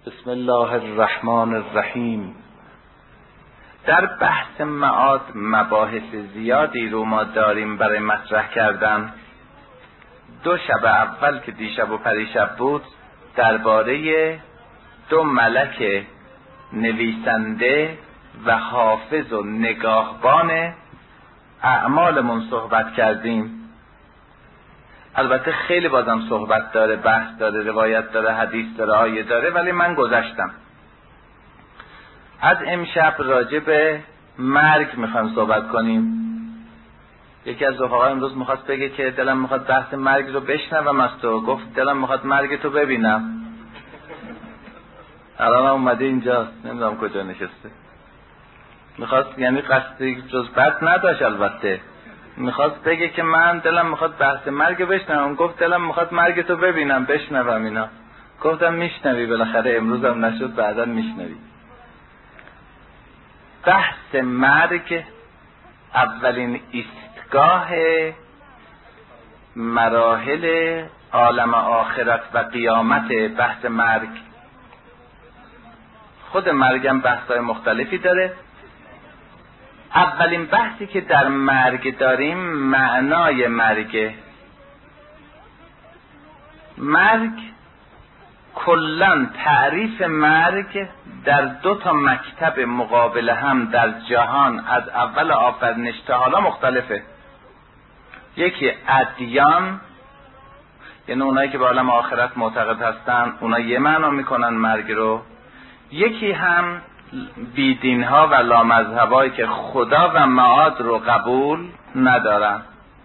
بسم الله الرحمن الرحیم. در بحث معاد مباحث زیادی رو ما داریم برای مطرح کردن. دو شب اول که دیشب و پریشب بود درباره دو ملک نویسنده و حافظ و نگاهبان اعمالمون صحبت کردیم. البته خیلی بازم صحبت داره، بحث داره، روایت داره، حدیث داره، آیه داره، ولی من گذشتم. از امشب راجع به مرگ میخوایم صحبت کنیم. یکی از رفقا امروز میخواست بگه که دلم میخواد بحث مرگ رو بشنوم از تو. گفت دلم میخواد مرگ تو ببینم. الان اومده اینجاست، نمیدونم کجا نشسته. میخواست، یعنی قصدی جز بد نداشت، البته میخواست بگه که من دلم میخواد بحث مرگ بشنوم. گفت دلم میخواد مرگ تو ببینم، بشنوم اینا. گفتم میشنوی بالاخره، امروز هم نشد بعدا میشنوی. بحث مرگ اولین ایستگاه مراحل عالم آخرت و قیامت. بحث مرگ، خود مرگم بحث‌های مختلفی داره. اولین بحثی که در مرگ داریم معنای مرگ کلاً تعریف مرگ در دو تا مکتب مقابل هم در جهان از اول آفرینش تا حالا مختلفه. یکی ادیان، یعنی اونایی که به عالم آخرت معتقد هستن، اونا یه معنا میکنن مرگ رو. یکی هم بیدین ها و لامذهبایی که خدا و معاد رو قبول ندارن.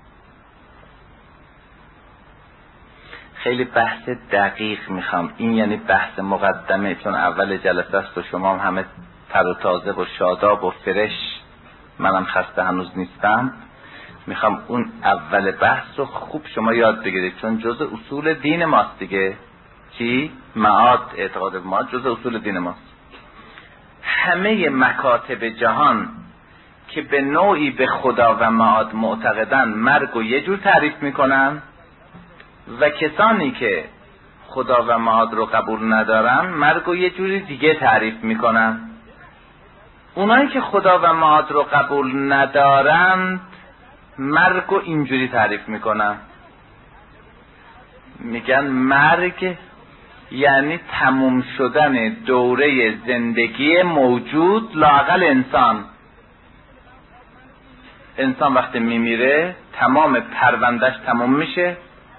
خیلی بحث دقیق میخوام. این یعنی بحث مقدمه، چون اول جلسه است و شما هم همه تر و تازه و شاداب و فرش، منم خسته هنوز نیستم. میخوام اون اول بحث رو خوب شما یاد بگیرید، چون جزء اصول دین ماست دیگه. چی؟ معاد، اعتقاد به معاد جزء اصول دین ماست. همه مکاتب جهان که به نوعی به خدا و معاد معتقدن مرگ رو یه جور تعریف میکنن و کسانی که خدا و معاد رو قبول ندارن مرگ رو یه جوری دیگه تعریف میکنن. اونایی که خدا و معاد رو قبول ندارن مرگ رو اینجوری تعریف میکنن، میگن مرگ یعنی تموم شدن دوره زندگی موجود لااقل انسان وقتی میمیره تمام پروندهش تموم میشه،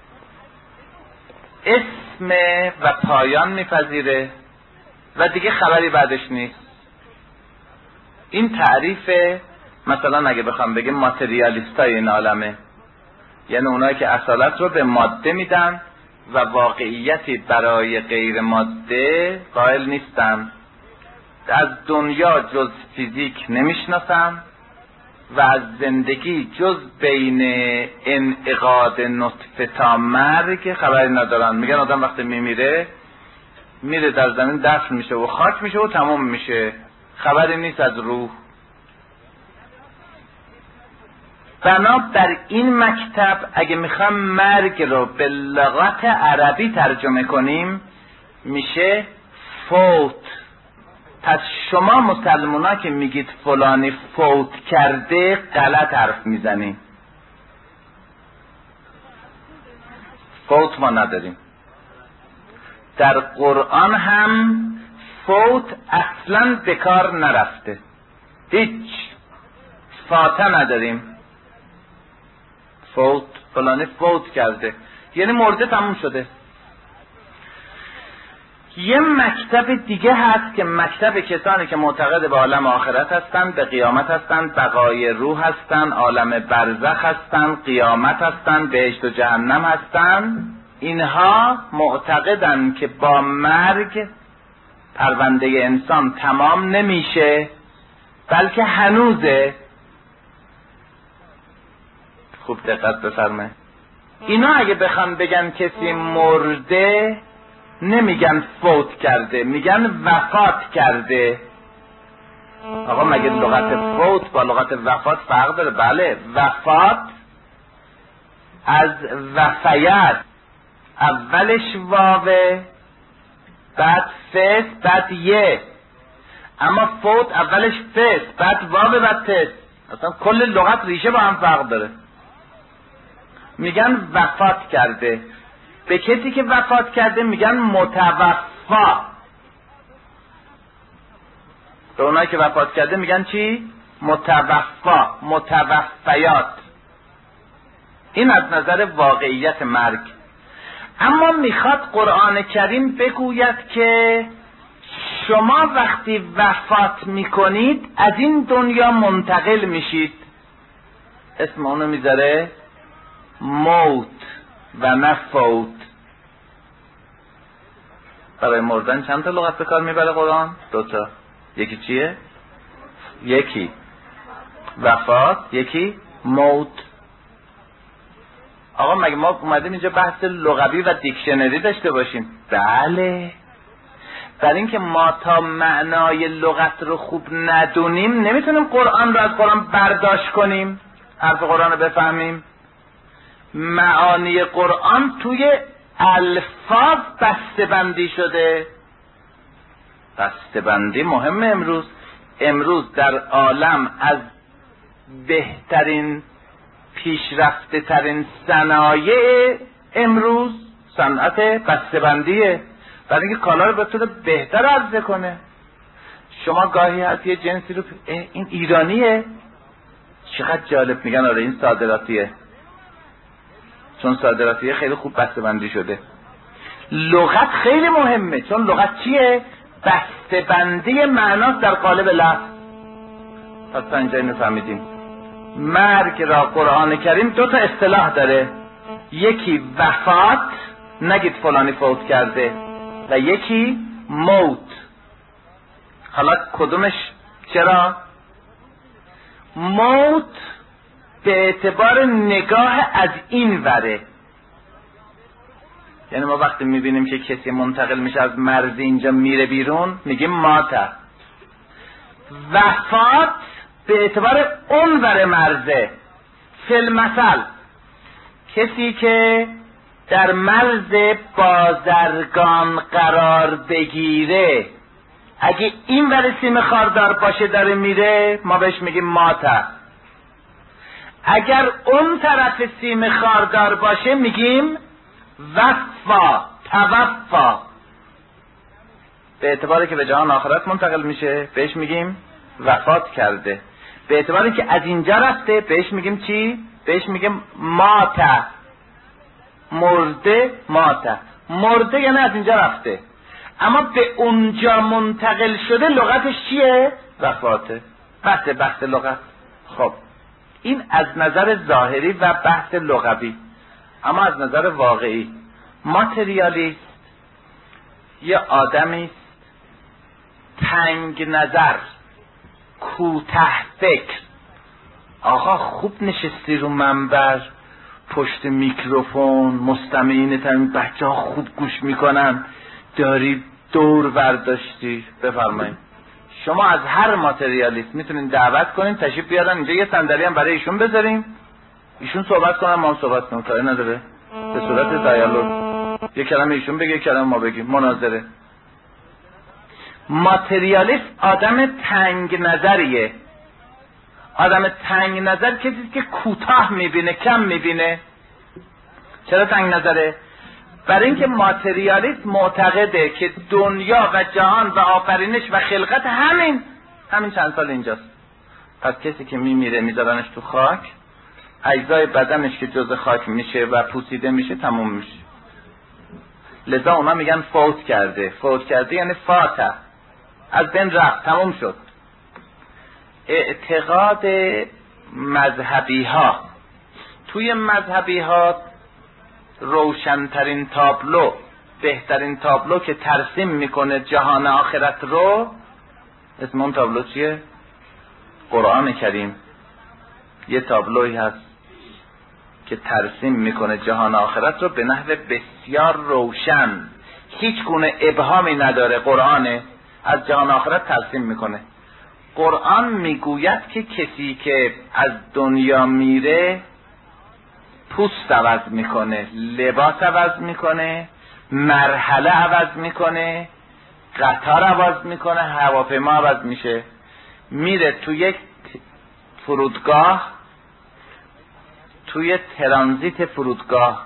اسم و پایان میپذیره و دیگه خبری بعدش نیست. این تعریف مثلا اگه بخوام بگم ماتریالیستای این عالمه، یعنی اونایی که اصالت رو به ماده میدن و واقعیتی برای غیر ماده قائل نیستن. از دنیا جز فیزیک نمیشناسن و از زندگی جز بین انعقاد نطفه تا مرگ خبری ندارن. میگن آدم وقتی میمیره میره در زمین دفن میشه و خاک میشه و تمام میشه، خبری نیست از روح. بنابر این مکتب اگه میخوام مرگ رو به لغت عربی ترجمه کنیم میشه فوت. پس شما مسلمونا که میگید فلانی فوت کرده غلط حرف میزنید. فوت ما نداریم. در قرآن هم فوت اصلا به کار نرفته، هیچ فاته نداریم. فوت، فلانی فوت کرده یعنی مرده، تموم شده. یه مکتب دیگه هست که مکتب کسانی که معتقد به عالم آخرت هستن، به قیامت هستن، بقای روح هستن، عالم برزخ هستن، قیامت هستن، بهشت و جهنم هستن. اینها معتقدن که با مرگ پرونده انسان تمام نمیشه، بلکه هنوزه. خوب دقت بفرمایید. اینا اگه بخوان بگن کسی مرده نمیگن فوت کرده، میگن وفات کرده. آقا مگه لغت فوت با لغت وفات فرق داره؟ بله، وفات از وفیت، اولش واوه بعد فس بعد یه. اما فوت اولش فس بعد واو بعد تس. اصلا کل لغت ریشه با هم فرق داره. میگن وفات کرده. به کسی که وفات کرده میگن متوفا. به اونایی که وفات کرده میگن چی؟ متوفا، متوفیات. این از نظر واقعیت مرگ. اما میخواد قرآن کریم بگوید که شما وقتی وفات میکنید از این دنیا منتقل میشید. اسم اونو میذاره موت و نه فوت. برای مردن چند تا لغت به کار میبره قرآن؟ 2 تا. یکی چیه؟ یکی وفات، یکی موت. آقا مگه ما اومدیم اینجا بحث لغوی و دیکشنری داشته باشیم؟ بله. برای اینکه ما تا معنای لغت رو خوب ندونیم نمیتونیم قرآن رو از قرآن برداشت کنیم، حرف قرآن رو بفهمیم. معانی قرآن توی الفاظ بسته‌بندی شده. بسته‌بندی مهمه. امروز در عالم از بهترین پیشرفته ترین صنایع امروز صنعت بسته‌بندیه، برای اینکه کالا رو بتونه بهتر عرضه کنه. شما گاهی هست یه جنسی رو این ایرانیه، چقدر جالب میگن آره این صادراتیه، چون صادراتیه خیلی خوب بسته‌بندی شده. لغت خیلی مهمه، چون لغت چیه؟ بسته‌بندی معناست در قالب لفظ. پس تا اینجا اینو فهمیدیم. مرگ را قرآن کریم 2 تا اصطلاح داره. یکی وفات، نگید فلانی فوت کرده، و یکی موت. حالا کدومش چرا؟ موت به اعتبار نگاه از این وره، یعنی ما وقتی میبینیم که کسی منتقل میشه از مرز اینجا میره بیرون میگیم ماته. وفات به اعتبار اون ور مرزه. فی‌المثل کسی که در مرز بازرگان قرار بگیره، اگه این ور سیم خاردار باشه داره میره، ما بهش میگیم ماته. اگر اون طرف سیم خاردار باشه میگیم وفا، توفا. به اعتباری که به جهان آخرت منتقل میشه بهش میگیم وفات کرده. به اعتباری که از اینجا رفته بهش میگیم چی؟ بهش میگیم ماته. مرده، ماته. مرده یعنی از اینجا رفته، اما به اونجا منتقل شده لغتش چیه؟ وفاته. بحث لغت. خب این از نظر ظاهری و بحث لغوی. اما از نظر واقعی ماتریالیست یه آدمی است تنگ نظر، کوته فکر. آقا خوب نشستی رو منبر پشت میکروفون، مستمعینت هم بچه ها خوب گوش میکنن، داری دور برداشتی. بفرمایید شما از هر ماتریالیست میتونین دعوت کنین تشریف بیارن اینجا، یه صندلی هم برای ایشون بذاریم، ایشون صحبت کنن ما هم صحبت کنیم، کاری نداره، به صورت دیالوگ. یه کلمه ایشون بگه، کلمه ما بگیم، مناظره. ماتریالیست آدم تنگ نظریه. آدم تنگ نظر کسی که کوتاه میبینه، کم میبینه. چرا تنگ نظره؟ برای اینکه ماتریالیست معتقده که دنیا و جهان و آفرینش و خلقت همین چند سال اینجاست. پس کسی که میمیره میذارنش تو خاک، اجزای بدنش که جز خاک میشه و پوسیده میشه تموم میشه. لذا اونا میگن فوت کرده. فوت کرده یعنی فاته، از بین رفت، تموم شد. اعتقاد مذهبی ها، توی مذهبی ها روشنترین تابلو، بهترین تابلو که ترسیم میکنه جهان آخرت رو، اسم اون تابلو چیه؟ قرآن کریم. یه تابلوی هست که ترسیم میکنه جهان آخرت رو به نحو بسیار روشن، هیچ گونه ابهامی نداره. قرآنه از جهان آخرت ترسیم میکنه. قرآن میگوید که کسی که از دنیا میره پوست عوض میکنه، لباس عوض میکنه، مرحله عوض میکنه، قطار عوض میکنه، هواپیما عوض میشه، میره تو یک فرودگاه، توی ترانزیت فرودگاه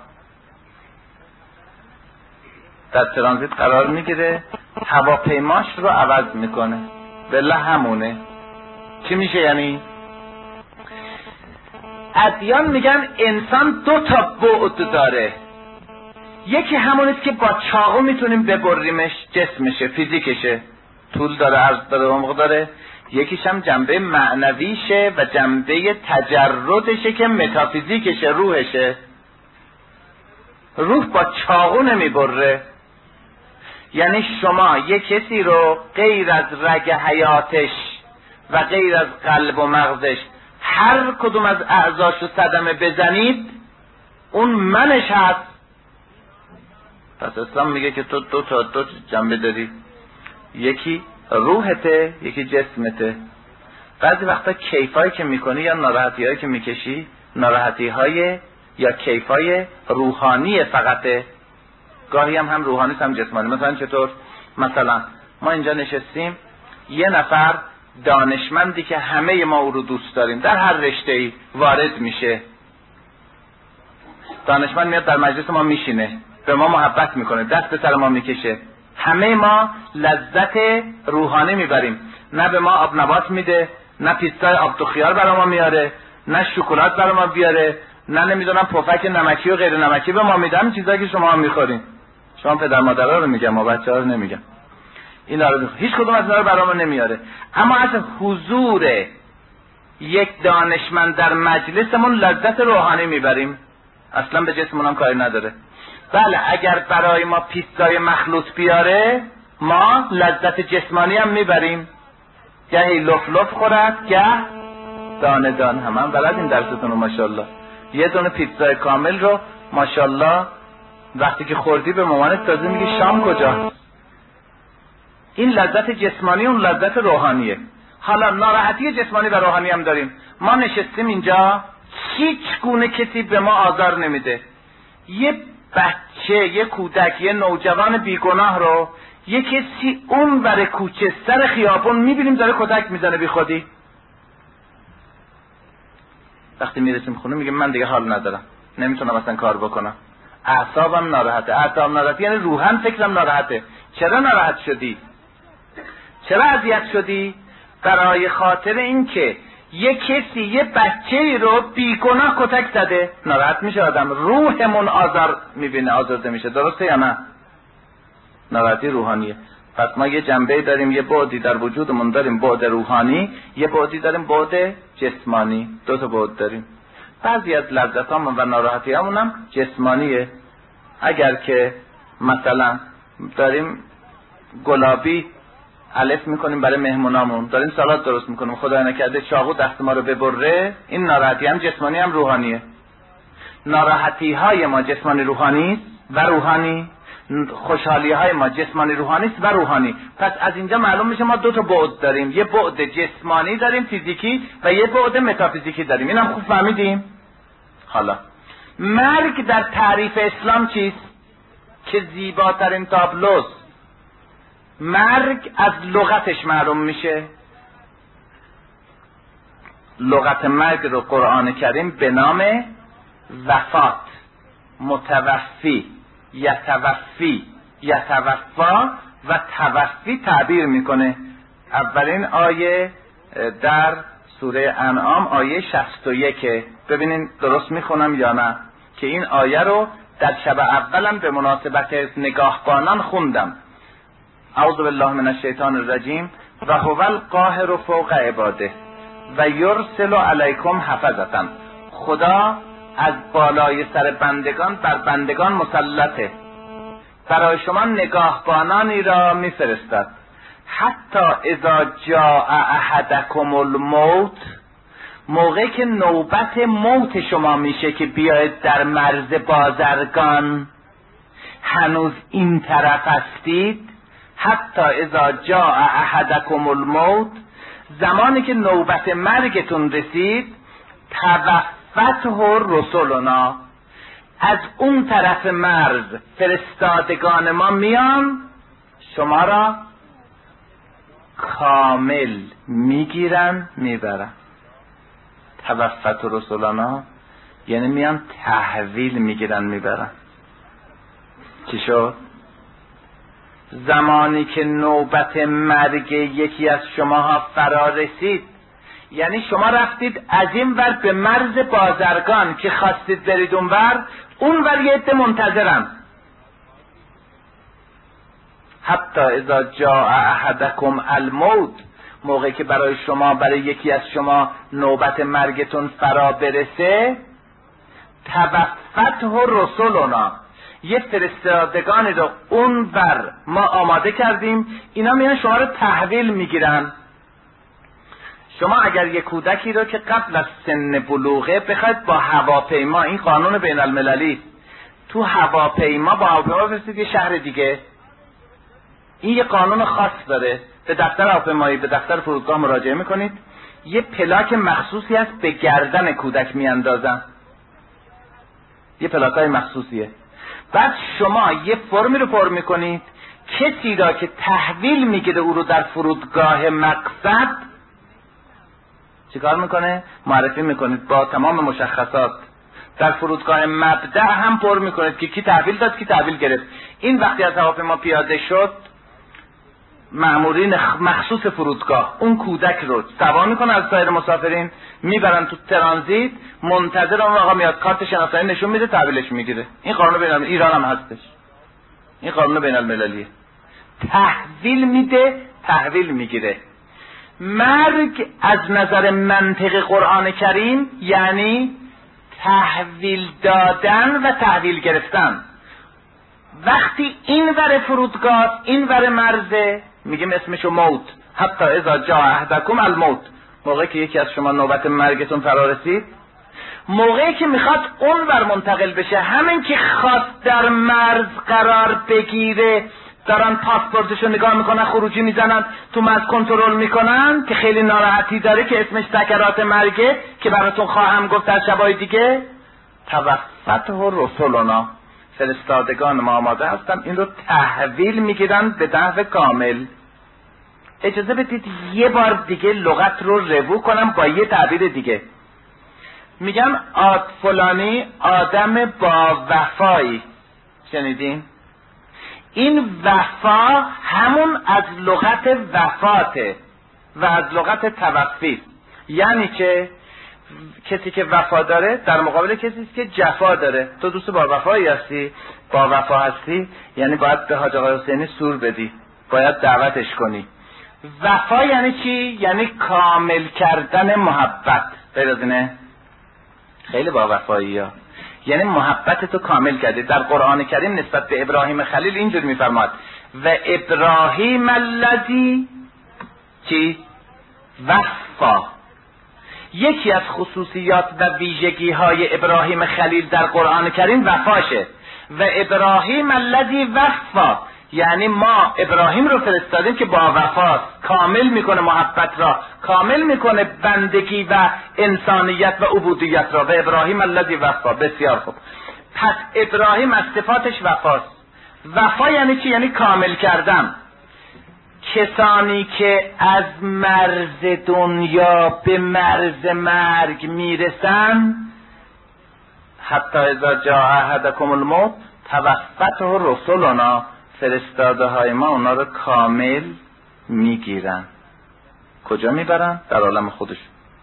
در ترانزیت قرار میگیره، هواپیماش رو عوض میکنه، بله همونه. چی میشه یعنی؟ ادیان میگن انسان 2 تا بعد داره، یکی همونیست که با چاقو میتونیم ببریمش، جسمشه، فیزیکشه، طول داره، عرض داره، عمق داره. یکیش هم جنبه معنویشه و جنبه تجردشه که متافیزیکشه، روحشه. روح با چاقو نمیبره. یعنی شما یک کسی رو غیر از رگ حیاتش و غیر از قلب و مغزش هر کدوم از اعضاشو صدمه بزنید، اون منش هست. پس اسلام میگه که تو دو جنبه داری، یکی روحته، یکی جسمته. بعضی وقتا کیفایی که میکنی یا ناراحتی هایی که میکشی، ناراحتی های یا کیفای روحانی فقطه، گاهی هم روحانی هم جسمانی. مثلا چطور؟ مثلا ما اینجا نشستیم، یه نفر دانشمندی که همه ما او رو دوست داریم در هر رشته‌ای وارد میشه، دانشمند میاد در مجلس ما میشینه، به ما محبت میکنه، دست به سر ما میکشه، همه ما لذت روحانی میبریم. نه به ما آب نبات میده، نه پیستای آب تو خیار برای ما میاره، نه شکلات برای ما بیاره، نه نمیدونم پفک نمکی و غیر نمکی به ما میدن، چیزایی که شما هم میخورین. شما پدر مادرها رو میگم، ما بچه‌ها رو نمیگم. اینا رو هیچ کدوم از اینا رو برای ما نمیاره. اما از حضور یک دانشمند در مجلسمون لذت روحانی میبریم، اصلا به جسممون هم کاری نداره. بله اگر برای ما پیستای مخلوط بیاره، ما لذت جسمانی هم میبریم، گهی لف لف خورد، گه دانه دان. هم بلدین درستون رو ماشاءالله. یه دونه پیتزای کامل رو ماشاءالله وقتی که خوردی به مامانت تازه میگی شام کجا. این لذت جسمانی، اون لذت روحانیه. حالا ناراحتی جسمانی و روحانی هم داریم. ما نشستیم اینجا، هیچ گونه کسی به ما آزار نمیده. یه بچه، یه کودک، یه نوجوان بیگناه رو یه کسی اون بر کوچه سر خیابون میبینیم داره کتک میزنه بی خودی. وقتی میرسیم خونه میگیم من دیگه حال ندارم، نمیتونم اصلا کار بکنم، اعصابم ناراحته. اعصاب ناراحته یعنی روحاً فکرم ناراحته. چرا ناراحت شدی؟ چرا اذیت شدی؟ برای خاطر اینکه یه کسی یه بچه‌ای رو بیگناه کتک زده. ناراحت میشه آدم، روحمون آزار میبینه، آزرده میشه. درسته یا نه؟ ناراحتی روحانیه. پس ما یه جنبه داریم، یه بعدی در وجودمون داریم، بعد روحانی، یه بعدی داریم بعد جسمانی. 2 تا بعد داریم. بعضی از لذتامون و ناراحتیامون هم جسمانیه. اگر که مثلا داریم گلابی الف میکنیم برای مهمونامون، داریم سالاد درست میکنیم، خدای نکرده چاقو دست ما رو ببره، این ناراحتی هم جسمانی هم روحانیه. ناراحتی های ما جسمانی روحانی و روحانی، خوشحالی های ما جسمانی روحانی و روحانی. پس از اینجا معلوم میشه ما 2 تا بعد داریم، یه بعد جسمانی داریم فیزیکی و یه بعد متافیزیکی داریم. اینم خوب فهمیدیم؟ حالا مرگ در تعریف اسلام چیست؟ که زیباترین تابلوست. مرگ از لغتش معلوم میشه. لغت مرگ رو قرآن کریم به نام وفات، متوفی، یتوفی، یتوفا و توفی تعبیر میکنه. اولین آیه در سوره انعام آیه 61. ببینین درست میخونم یا نه، که این آیه رو در شب اولم به مناسبت نگاهبانان خوندم. اعوذ بالله من الشیطان الرجیم و هو القاهر فوق عباده و یرسل علیکم حفظة. خدا از بالای سر بندگان بر بندگان مسلطه، برای شما نگاهبانانی را میفرستد. حتی اذا جاء احدکم الموت، موقعی که نوبت موت شما میشه که بیاید در مرز بازرگان، هنوز این طرف هستید. حتی اذا جاء احدکم الموت، زمانی که نوبت مرگتون رسید، توفته رسولنا، از اون طرف مرز فرستادگان ما میان شما را کامل میگیرن میبرن. توفت رسولنا یعنی میان تحویل میگیرن میبرن. چی شد؟ زمانی که نوبت مرگ یکی از شماها فرا رسید، یعنی شما رفتید از این ور به مرز بازرگان که خواستید برید اون ور یه عده منتظرن. حتی اذا جاء احدکم الموت، موقعی که برای یکی از شما نوبت مرگتون فرا برسه، توفته رسولنا، یه فرستادگانی رو اون بر ما آماده کردیم، اینا میان شما رو تحویل میگیرن. شما اگر یه کودکی رو که قبل از سن بلوغه بخواید با هواپیما، این قانون بین المللی، تو هواپیما با هواپیما بفرستید یه شهر دیگه، این یه قانون خاص داره. به دفتر هواپیمایی، به دفتر فرودگاه مراجعه میکنید، یه پلاک مخصوصی هست به گردن کودک میاندازن، یه پلاکای مخصوصیه. بعد شما یه فرمی رو پر میکنید، کسی را که تحویل میگیره او رو در فرودگاه مقصد چیکار میکنه؟ معرفی میکنید با تمام مشخصات. در فرودگاه مبدأ هم پر میکنید که کی تحویل داد، کی تحویل گرفت. این وقتی از هواپیما پیاده شد، مأمورین مخصوص فرودگاه اون کودک رو سوا میکنن از سایر مسافرین، میبرن تو ترانزیت، منتظر اون آقا میاد کارت شناسایی نشون میده، تحویلش میگیره. این قانون بین المللی، ایران هم هستش، این قانون بین المللیه. تحویل میده، تحویل میگیره. مرگ از نظر منطق قرآن کریم یعنی تحویل دادن و تحویل گرفتن. وقتی این ور فرودگاه، این ور مرزه، میگیم اسمشو موت. حتی اذا جاء احدکم الموت، موقعی که یکی از شما نوبت مرگتون فرا رسید، موقعی که میخواد اون ور منتقل بشه، همین که خواست در مرز قرار بگیره، دارن پاسپورتشو نگاه میکنن، خروجی میزنن، تو مرز کنترل میکنن که خیلی ناراحتی داره که اسمش سکرات مرگه که براتون خواهم گفت در شبای دیگه. توفته رسولنا، فرستادگان ما آماده هستن، این رو تحویل میگیرن به نحو کامل. اجازه بدید یه بار دیگه لغت رو روو کنم با یه تعبیر دیگه. میگم فلانی آدم با وفایی. شنیدین؟ این وفا همون از لغت وفاته و از لغت توفی. یعنی که کسی که وفا داره در مقابل کسی که جفا داره. تو دوست با وفایی هستی، با وفا هستی، یعنی باید به حاج آقای حسینی سور بدی، باید دعوتش کنی. وفا یعنی چی؟ یعنی کامل کردن محبت. غیر از اینه؟ خیلی با وفایی ها، یعنی محبت تو کامل کردی. در قرآن کریم نسبت به ابراهیم خلیل اینجور میفرماد و ابراهیم الذی چی؟ وفا. یکی از خصوصیات و ویژگی های ابراهیم خلیل در قرآن کریم وفاشه. و ابراهیم الذی وفا، یعنی ما ابراهیم رو فرستادیم که با وفاست، کامل میکنه محبت را، کامل میکنه بندگی و انسانیت و عبودیت را. و ابراهیم الذی وفا. بسیار خوب. پس ابراهیم از صفاتش وفاست. وفا یعنی چی؟ یعنی کامل کردن. کسانی که از مرز دنیا به مرز مرگ میرسن، حتی اذا جاء احدکم الموت توفته رسولنا، فرستاده های ما اونا رو کامل میگیرن. کجا میبرن؟ در عالم خودش.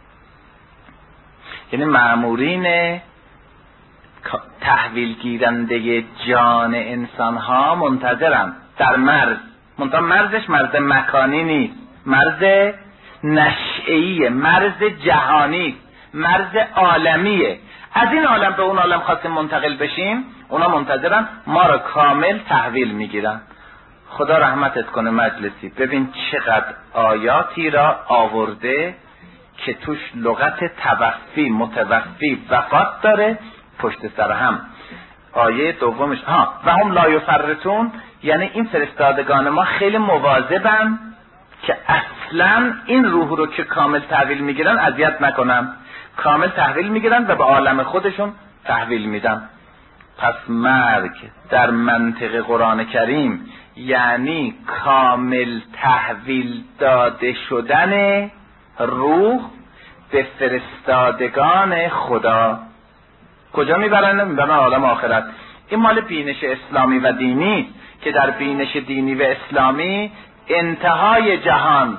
یعنی مأمورین تحویل گیرنده جان انسان ها منتظرن در مرز. منتها مرزش مرز مکانی نیست، مرز نشئیه، مرز جهانی، مرز عالمیه. از این عالم به اون عالم خواستیم منتقل بشیم، اونا منتظرن، ما را کامل تحویل میگیرن. خدا رحمتت کنه مجلسی، ببین چقدر آیاتی را آورده که توش لغت توفی، متوفی، وفات داره پشت سر هم. آیه دومش و هم لا یفرطون، یعنی این فرستادگان ما خیلی مواظبن که اصلا این روح رو که کامل تحویل میگیرن اذیت نکنن. کامل تحویل میگیرن و به عالم خودشون تحویل میدن. پس مرگ در منطق قرآن کریم یعنی کامل تحویل داده شدن روح به فرستادگان خدا. کجا میبرن؟ میبرن عالم آخرت. این مال بینش اسلامی و دینی که در بینش دینی و اسلامی انتهای جهان،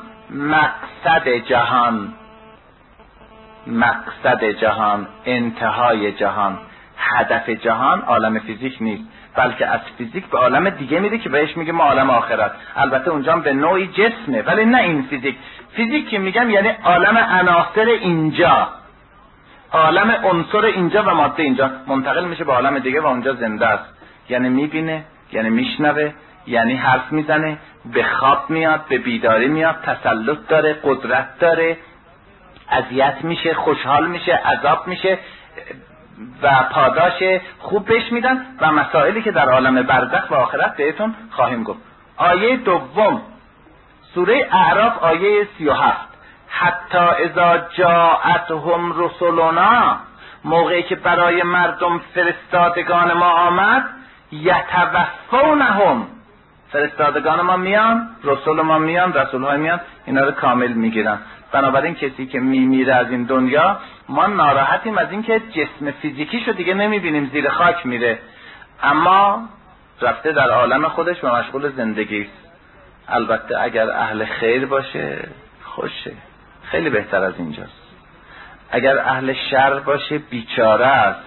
مقصد جهان، انتهای جهان، هدف جهان عالم فیزیک نیست، بلکه از فیزیک به عالم دیگه میره که بهش میگه ما عالم آخرت. البته اونجا هم به نوعی جسمه، ولی نه این فیزیک که میگم یعنی عالم عناصر اینجا، عالم عنصر اینجا و ماده اینجا منتقل میشه به عالم دیگه و اونجا زنده است. یعنی میبینه، یعنی میشنوه، یعنی حرف میزنه، به خواب میاد، به بیداری میاد، تسلط داره، قدرت داره، اذیت میشه، خوشحال میشه، عذاب میشه و پاداش خوب بهش میدن و مسائلی که در عالم برزخ و آخرت بهتون خواهیم گفت. آیه دوم سوره اعراف آیه 37: حتی اذا جاءتهم رسلنا، موقعی که برای مردم فرستادگان ما آمد، یتوفونهم، فرستادگان ما میان، رسول ما میان، رسول های میان، اینا رو کامل میگیرن. بنابراین کسی که میمیره از این دنیا، ما ناراحتیم از این که جسم فیزیکیشو دیگه نمیبینیم، زیر خاک میره، اما رفته در عالم خودش و مشغول زندگیست. البته اگر اهل خیر باشه خوشه، خیلی بهتر از اینجاست. اگر اهل شر باشه بیچاره است.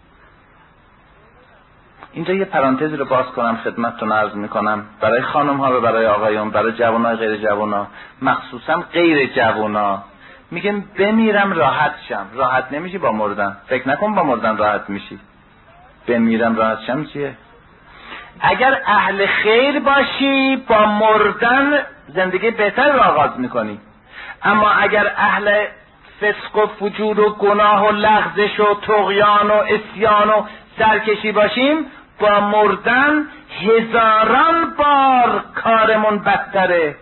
اینجا یه پرانتز رو باز کنم خدمتتون عرض میکنم برای خانم ها و برای آقایون، برای جوان ها غیر جوان ها، مخصوصا غیر جوان ها. میگم بمیرم راحت شم. راحت نمیشی با مردن، فکر نکن با مردن راحت میشی. بمیرم راحت شم چیه؟ اگر اهل خیر باشی با مردن زندگی بهتر رو آغاز میکنی، اما اگر اهل فسق و فجور و گناه و لغزش و طغیان و عصیان و سرکشی باشیم، با مردن هزاران بار کارمون بدتره،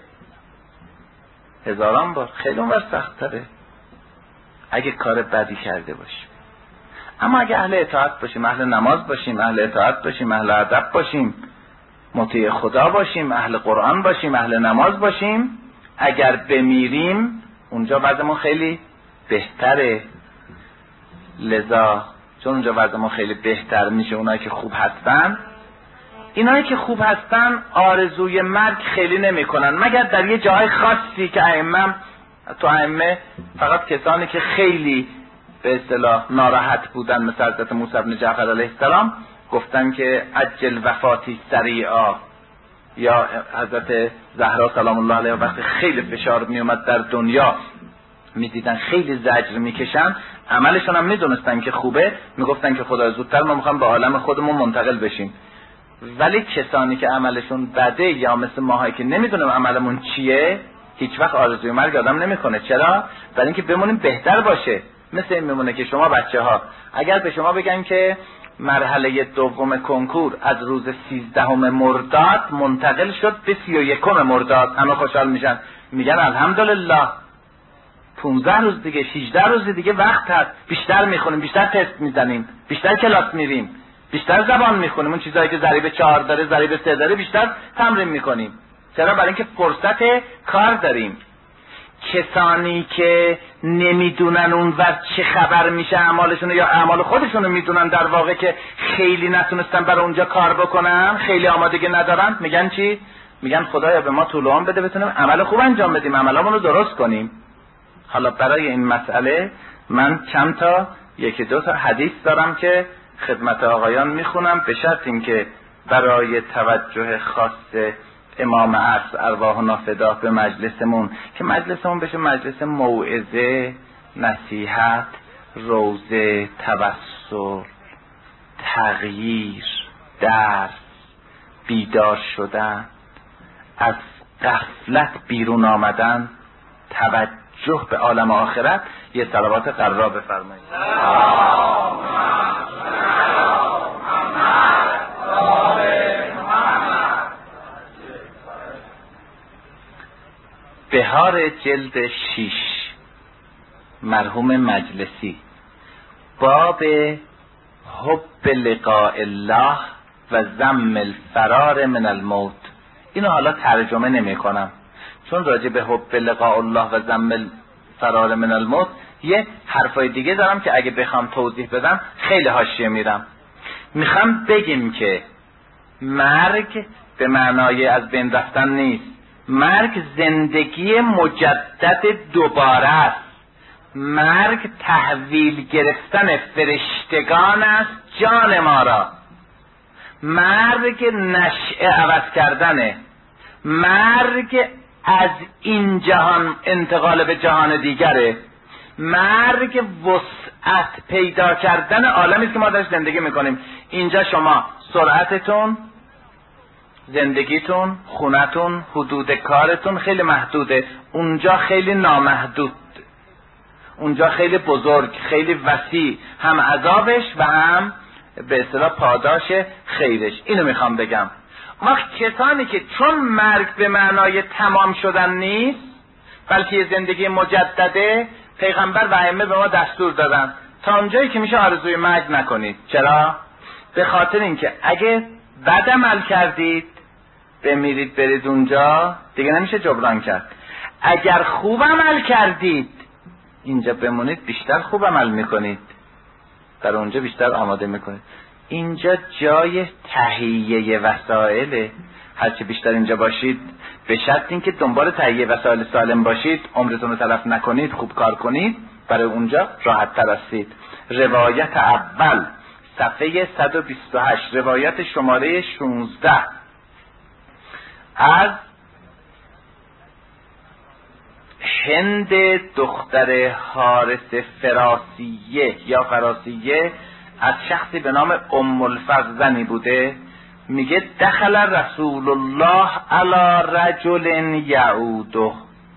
هزاران بار، خیلی اونور سخت‌تره اگه کار بدی کرده باشیم. اما اگه اهل اطاعت باشیم، اهل نماز باشیم، اهل اطاعت باشیم، اهل ادب باشیم، مطیع خدا باشیم، اهل قرآن باشیم، اهل نماز باشیم، اگر بمیریم اونجا وضعمون خیلی بهتره. لذا چون اونجا وضعمون خیلی بهتر میشه، اونایی که خوب هستن، اینایی که خوب هستن آرزوی مرگ خیلی نمی کنن، مگر در یه جای خاصی که ائمه فقط کسانی که خیلی به اصطلاح ناراحت بودن، مثل حضرت موسی بن جعفر علیه السلام گفتن که عجل وفاتی سریعا، یا حضرت زهرا سلام الله علیها وقتی خیلی فشار می اومد در دنیا میدیدن خیلی زجر میکشن، عملشون هم میدونستن که خوبه، میگفتن که خدا زودتر ما میخوام به عالم خودمون منتقل بشیم. ولی کسانی که عملشون بده یا مثل ماهایی که نمیدونم عملمون چیه، هیچ وقت آرزوی مرگ آدم نمیکنه. چرا؟ برای اینکه بمونیم بهتر باشه. مثل این میمونه که شما بچه ها اگر به شما بگن که مرحله دوم کنکور از روز 13 مرداد منتقل شد به 31 مرداد، همه خوشحال میشن، میگن الحمدلله 15 روز دیگه، 16 روز دیگه وقت هست، بیشتر میخونیم، بیشتر تست میزنیم، بیشتر کلاس میریم، بیشتر زبان میخونیم، اون چیزایی که ضریب 4 داره، ضریب 3 داره بیشتر تمرین میکنیم. چرا؟ برای اینکه فرصت کار داریم. کسانی که نمیدونن اون وقت چه خبر میشه اعمالشون یا اعمال خودشونو میدونن در واقع که خیلی نتونستن برای اونجا کار بکنن، خیلی آمادگی ندارن، میگن چی؟ میگن خدایا به ما طول عمر بده بتونیم عمل خوب انجام بدیم، عملامون رو درست کنیم. حالا برای این مسئله من چند تا یکی دو تا حدیث دارم که خدمت آقایان میخونم، به شرط اینکه برای توجه خاص امام عصر ارواحنا فدا به مجلسمون، که مجلسمون بشه مجلس موعظه، نصیحت، روزه، توسل، تغییر، درس، بیدار شدن، از غفلت بیرون آمدن، توجه به عالم آخرت. یه صلوات قرا بفرمایید. بهار جلد 6 مرحوم مجلسی، باب حب لقاء الله و ذم الفرار من الموت. اینو حالا ترجمه نمی کنم، چون راجع به حب لقاء الله و ذم فرار من الموت یه حرفای دیگه دارم که اگه بخوام توضیح بدم خیلی حاشیه میرم. میخوام بگیم که مرگ به معنای از بین رفتن نیست، مرگ زندگی مجدد دوباره است. مرگ تحویل گرفتن فرشتگان است جان ما را. مرگ نشأه عوض کردنه. مرگ از این جهان انتقال به جهان دیگره. مرگ وسعت پیدا کردن عالمی است که ما درش زندگی میکنیم. اینجا شما سرعتتون، زندگیتون، خونتون، حدود کارتون خیلی محدوده، اونجا خیلی نامحدود، اونجا خیلی بزرگ، خیلی وسیع، هم عذابش و هم به اصطلاح پاداش خیرش. اینو میخوام بگم. ما کسانی که چون مرگ به معنای تمام شدن نیست بلکه یه زندگی مجدده، پیغمبر و ائمه به ما دستور دادن تا اونجایی که میشه آرزوی مرگ نکنید. چرا؟ به خاطر اینکه اگه بد عمل کردید بمیرید برید اونجا دیگه نمیشه جبران کرد. اگر خوب عمل کردید اینجا بمونید بیشتر خوب عمل میکنید، در اونجا بیشتر آماده میکنید. اینجا جای تهیه وسایله. هرچی بیشتر اینجا باشید، به شرط اینکه دنبال تهیه وسایل سالم باشید، عمرتون رو تلف نکنید، خوب کار کنید، برای اونجا راحت تر هستید. روایت اول صفحه 128، روایت شماره 16 از هند دختر حارث فراسیه یا فراسیه از شخصی به نام ام الفضل بوده. میگه دخل رسول الله علی رجل یعوده،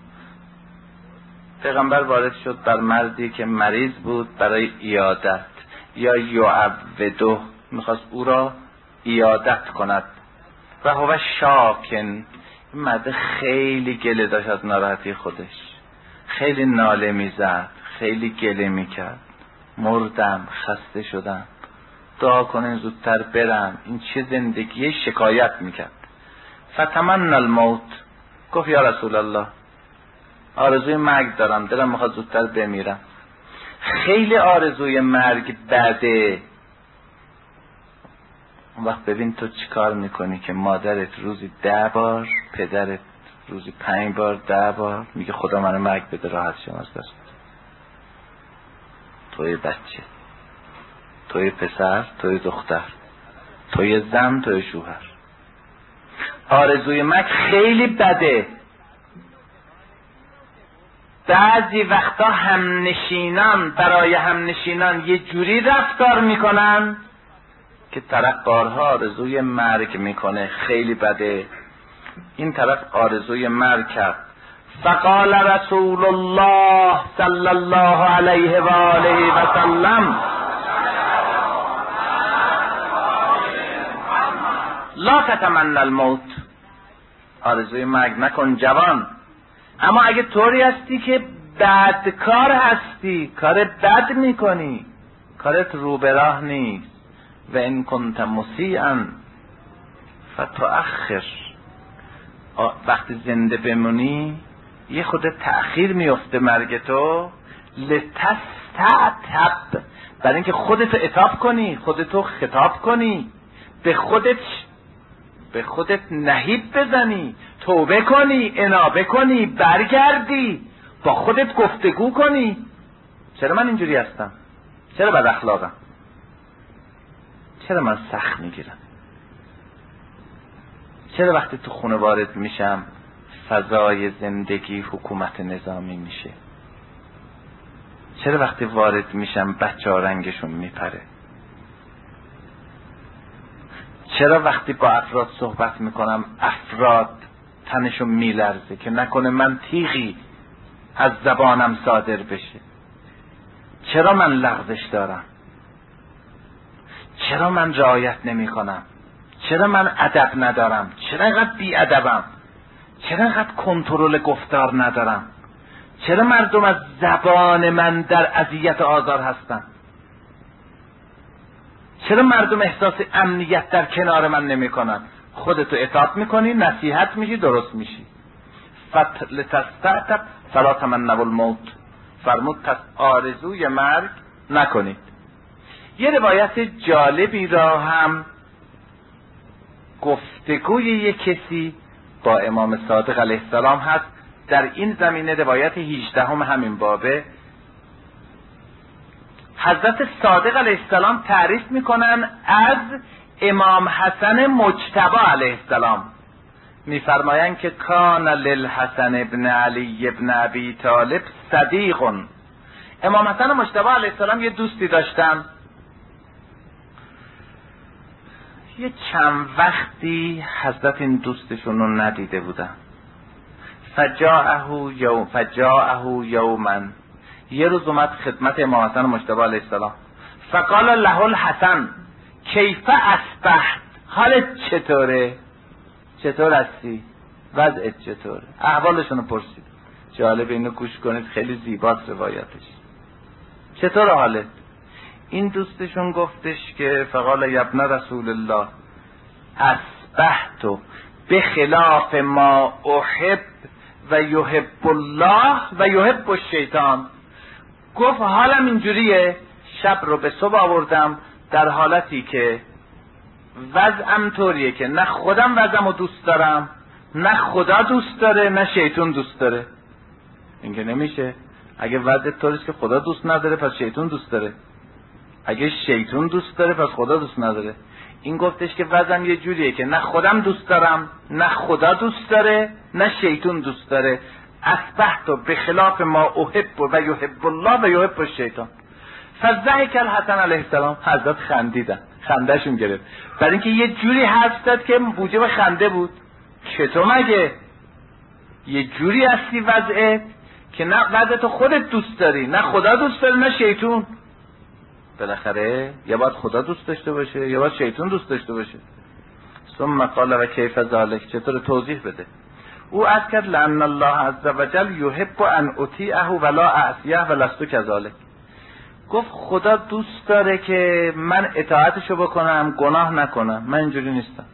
پیغمبر وارد شد بر مردی که مریض بود برای عیادت، یا یعوده، میخواست او را عیادت کند. و هو شاکن، مرد خیلی گله داشت از ناراحتی خودش، خیلی ناله میزد، خیلی گله میکرد، مردم، خسته شدم، دعا کنین زودتر برم، این چه زندگی، شکایت میکرد. فتمنى الموت، گفت یا رسول الله آرزوی مرگ دارم، دلم میخواد زودتر بمیرم. خیلی آرزوی مرگ بده. اون وقت ببین تو چی کار میکنی که مادرت روزی 10 بار، پدرت روزی 5 بار 10 بار میگه خدا منو مرگ بده راحت شم از دست. توی بچه، توی پسر، توی دختر، توی زن، توی شوهر. آرزوی مرگ خیلی بده. بعضی وقتا همنشینان برای همنشینان یه جوری رفتار میکنن که طرف بارها آرزوی مرگ میکنه، خیلی بده. این طرف آرزوی مرگ کرد. فقال رسول الله صلی الله علیه و آله و سلم لا تتمنى الموت، آرزوی مرگ نکن جوان. اما اگه طوری هستی که بدکار هستی، کار بد میکنی، کارت رو به راه نیست، و ان کنت مسیئا فتؤخر، وقتی زنده بمونی یه خود تأخیر میفته مرگ تو، لتستعتب، برای اینکه خودتو عتاب کنی، خودتو خطاب کنی، به خودت نهیب بزنی، توبه کنی، انابه کنی، برگردی، با خودت گفتگو کنی. چرا من اینجوری هستم؟ چرا بد اخلاقم؟ چرا من سخت میگیرم؟ چرا وقتی تو خونه وارد میشم فضای زندگی حکومت نظامی میشه؟ چرا وقتی وارد میشم بچه ها رنگشون میپره؟ چرا وقتی با افراد صحبت میکنم افراد تنشون میلرزه که نکنه من تیغی از زبانم صادر بشه؟ چرا من لغزش دارم؟ چرا من رعایت نمی کنم؟ چرا من ادب ندارم؟ چرا اینقدر بی ادبم؟ چرا اینقدر کنترل گفتار ندارم؟ چرا مردم از زبان من در اذیت و آزار هستن؟ چرا مردم احساس امنیت در کنار من نمی کنن؟ خودتو اطاعت میکنی، نصیحت میشی، درست میشی. لتستعتب فلا تمنوا الموت، فرمود پس آرزوی مرگ نکنید. یه روایت جالبی را هم گفتگوی یک کسی با امام صادق علیه السلام هست در این زمینه، روایت 18 همین بابه. حضرت صادق علیه السلام تعریف میکنن از امام حسن مجتبی علیه السلام، میفرمایند که کان للحسن ابن علی ابن ابی طالب صدیق. امام حسن مجتبی علیه السلام یه دوستی داشتن. یه چند وقتی حضرت این دوستشون رو ندیده بودن. فجاءه یوما، یه روز اومد خدمت امام حسن مجتبی علیه السلام. فقال له الحسن کیف اصبحت، حالت چطوره؟ چطور هستی؟ وضعت چطوره؟ احوالشون رو پرسید. جالب، اینو گوش کنید، خیلی زیباست روایتش. چطور حالت؟ این دوستشون گفتش که فقال یبن رسول الله اصبحت بخلاف ما احب و یحب الله و یحب الشیطان. گفت حالم اینجوریه، شب رو به صبح آوردم در حالتی که وضعم طوریه که نه خودم وضعم رو دوست دارم، نه خدا دوست داره، نه شیطان دوست داره. این که نمیشه. اگه وضع طوریست که خدا دوست نداره پس شیطان دوست داره، اگه شیطان دوست داره پس خدا دوست نداره. این گفتش که وضعم یه جوریه که نه خودم دوست دارم، نه خدا دوست داره، نه شیطان دوست داره. اصبحت بخلاف ما احب و یحب الله و یحب الشیطان. فضحک الحسن علیه السلام، حضرت خندیدن، خندهشون گرفت، برای اینکه یه جوری حرف زد که موجب خنده بود. چطور مگه یه جوری هستی وضعت که نه وضعت خودت دوست داری، نه خدا دوست داری، نه شیطان. بالاخره یا باید خدا دوست داشته باشه یا باید شیطان دوست داشته باشه. ثم قال و کیف ذلک، چطور؟ توضیح بده. او عرض کرد لأن الله عز وجل یحب ان اطیعه ولا اعصیه ولست کذلک. گفت خدا دوست داره که من اطاعتشو بکنم، گناه نکنم. من اینجوری نیستم.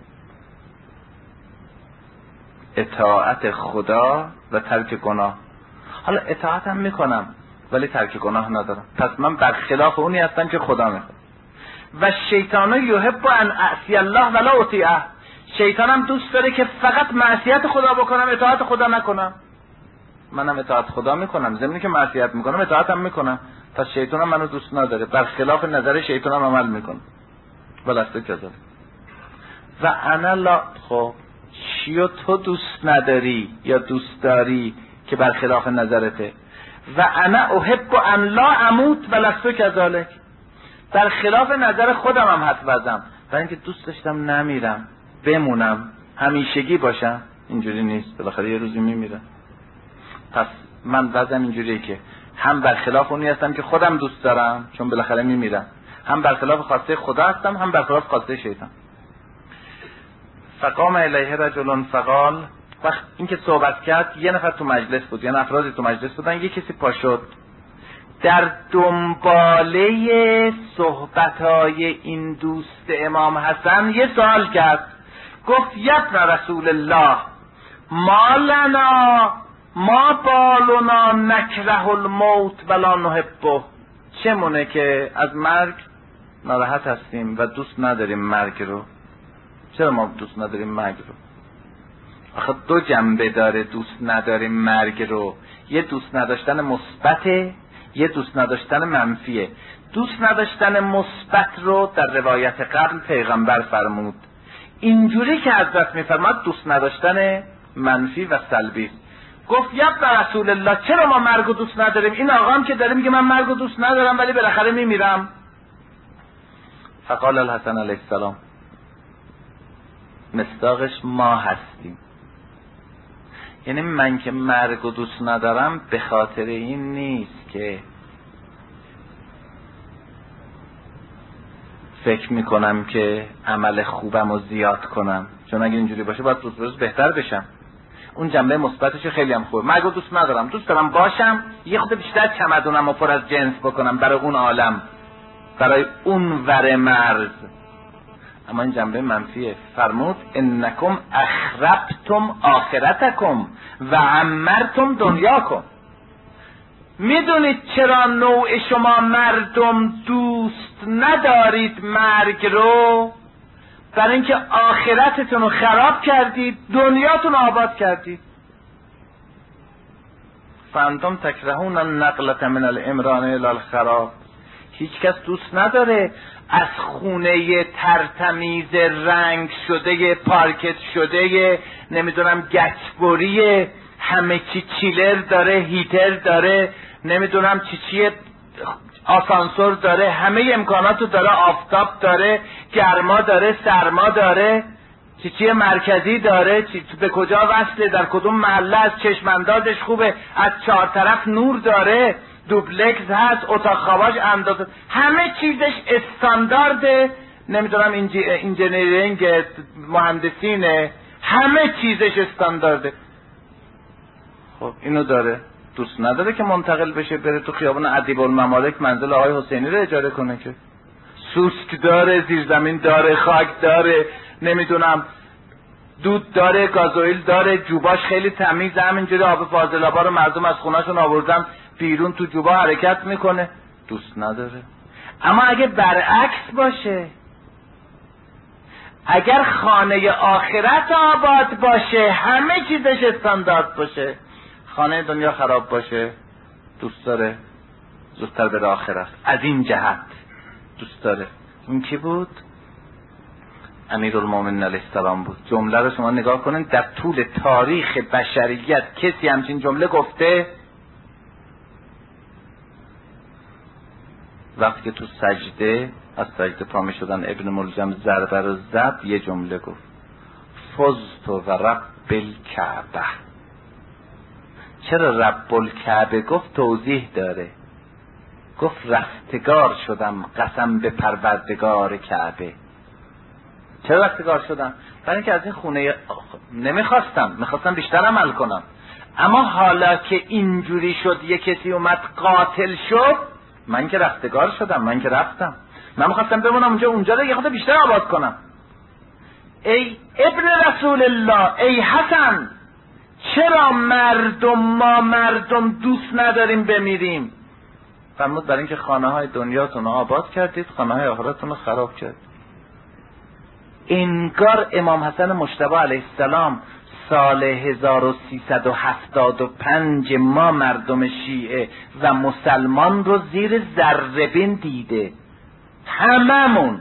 اطاعت خدا و ترک گناه. حالا اطاعتم میکنم ولی ترک گناه ندارم، پس من برخلاف اونی هستم که خدا میخواد. و شیطانو یحب ان اعصی الله ولا اطیعه، شیطانم دوست داره که فقط معصیت خدا بکنم، اطاعت خدا نکنم. منم اطاعت خدا میکنم، ضمن که معصیت میکنم اطاعتم میکنم، پس شیطانم منو دوست نداره، برخلاف نظر شیطانم عمل میکنم. ولسته کذا و انا لا. خب چیو تو دوست نداری یا دوست داری که برخلاف نظرته؟ و انا احب ان لا اموت ولست کذالک، در خلاف نظر خودم هم حد وزم، برای اینکه دوست داشتم نمیرم، بمونم، همیشگی باشم. اینجوری نیست، بالاخره یه روزی میمیرم. پس من وضعم اینجوریه که هم برخلاف اونی هستم که خودم دوست دارم چون بالاخره میمیرم، هم برخلاف خواسته خدا هستم، هم برخلاف خواسته شیطان. فقام الیه رجل فقال، وقت این که صحبت کرد یه نفر تو مجلس بود، یه افرادی تو مجلس بودن، یه کسی پا شد در دنباله صحبتهای این دوست امام حسن یه سوال کرد. گفت یبن رسول الله ما لنا ما بالنا نکره الموت ولا نحبه، چمونه که از مرگ ناراحت هستیم و دوست نداریم مرگ رو؟ چرا ما دوست نداریم مرگ رو؟ آخه دو جنبه داره دوست نداریم مرگ رو، یه دوست نداشتن مثبته، یه دوست نداشتن منفیه. دوست نداشتن مثبت رو در روایت قبل پیغمبر فرمود، اینجوری که حضرت میفرماد دوست نداشتن منفی و سلبی. گفت یبن رسول الله چرا ما مرگ رو دوست نداریم؟ این آقا هم که داره میگه من مرگ رو دوست ندارم ولی بالاخره میمیرم. فقال الحسن علیه السلام، مصداقش ما هستیم. یعنی من که مرگ رو دوست ندارم به خاطر این نیست که فکر میکنم که عمل خوبم رو زیاد کنم، چون اگه اینجوری باشه باید روز به روز بهتر بشم. اون جنبه مثبتش خیلی هم خوبه. مرگ رو دوست ندارم، دوست دارم باشم یه خود بیشتر چمدونم و پر از جنس بکنم برای اون عالم، برای اون ور مرز. اما این جنبه منفیه. فرمود انکم اخربتم آخرتکم و عمرتم دنیاکم. میدونید چرا نوع شما مردم دوست ندارید مرگ رو؟ برای اینکه آخرتتون رو خراب کردید، دنیاتون رو آباد کردید. فانتم تکرهون النقلة من الامران الی الخراب. هیچ کس دوست نداره از خونه ترتمیز رنگ شده، پارکت شده، نمیدونم گچبری، همه چی چیلر داره، هیتر داره، نمیدونم چی آسانسور داره، همه امکاناتو داره، آفتاب داره، گرما داره، سرما داره، چی مرکزی داره، به کجا وصله، در کدوم محله از چشماندازش خوبه، از 4 طرف نور داره، دوبلکس هست، اتاق خواباش اندازه، همه چیزش استاندارده، نمیدونم انجینیرینگ، مهندسینه، همه چیزش استاندارده. خب اینو داره، دوست نداره که منتقل بشه بره تو خیابون ادیب الممالک منزل آقای حسینی رو اجاره کنه که سوسک داره، زیرزمین داره، خاک داره، نمیدونم دود داره، گازوئیل داره، جوباش خیلی تمیزه، همینجوری آب فاضلابا رو مردم از خونه‌شون آوردن بیرون تو جوبا حرکت میکنه، دوست نداره. اما اگه برعکس باشه، اگر خانه آخرت آباد باشه، همه چیزش استاندارد باشه، خانه دنیا خراب باشه، دوست داره زودتر بره آخرت. از این جهت دوست داره. این کی بود؟ امیرالمومنین علیه السلام بود. جمله رو شما نگاه کنین، در طول تاریخ بشریت کسی همچین جمله گفته؟ وقتی که تو سجده از سجده پا می شدن ابن ملجم ضربه رو زد، یه جمله گفت: فزت و رب الکعبه. چرا رب الکعبه گفت؟ توضیح داره. گفت رستگار شدم قسم به پروردگار کعبه. چرا رستگار شدم؟ برای اینکه از این خونه میخواستم بیشتر عمل کنم، اما حالا که اینجوری شد، یه کسی اومد قاتل شد، من که رستگار شدم، من که رفتم، من میخواستم بمونم اونجا رو یه خود بیشتر آباد کنم. ای ابن رسول الله، ای حسن، چرا ما مردم دوست نداریم بمیریم؟ فرمود برای اینکه خانه های دنیاتون رو آباد کردید، خانه های آخرتون رو خراب کردید. انگار امام حسن مجتبی علیه السلام سال 1375 ما مردم شیعه و مسلمان رو زیر ذره‌بین دیده. هممون.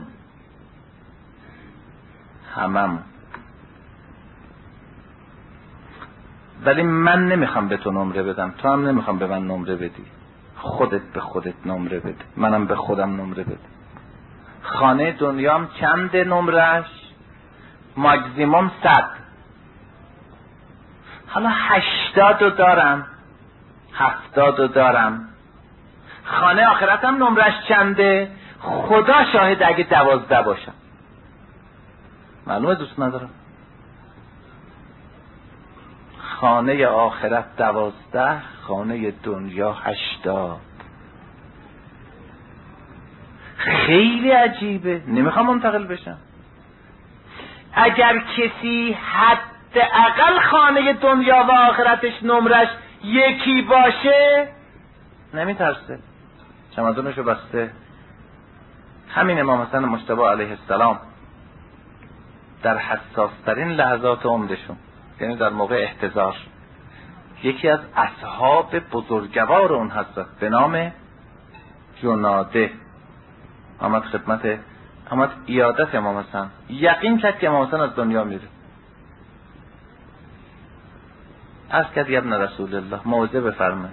ولی من نمیخوام به تو نمره بدم، تو هم نمیخوام به من نمره بدی. خودت به خودت نمره بده، منم به خودم نمره بده. خانه دنیام چنده نمرش؟ ماکزیموم 100. حالا 80 دارم، 70 دارم. خانه آخرتم نمرش چنده؟ خدا شاهد اگه 12 باشم. معلومه دوست ندارم. خانه آخرت 12، خانه دنیا 80. خیلی عجیبه. نمیخوام منتقل بشم. اگر کسی حداقل خانه دنیا و آخرتش نمرش یکی باشه، نمیترسه، چمدونشو بسته. همین امام حسن مجتبی علیه السلام در حساسترین لحظات عمرشون، یعنی در موقع احتضار، یکی از اصحاب بزرگوار اون حضرت به نام جناده آمد خدمت، آمد عیادت امام حسن. یقین کرد که امام حسن از دنیا میره. عرض کرد ابن رسول الله موعظه بفرمه.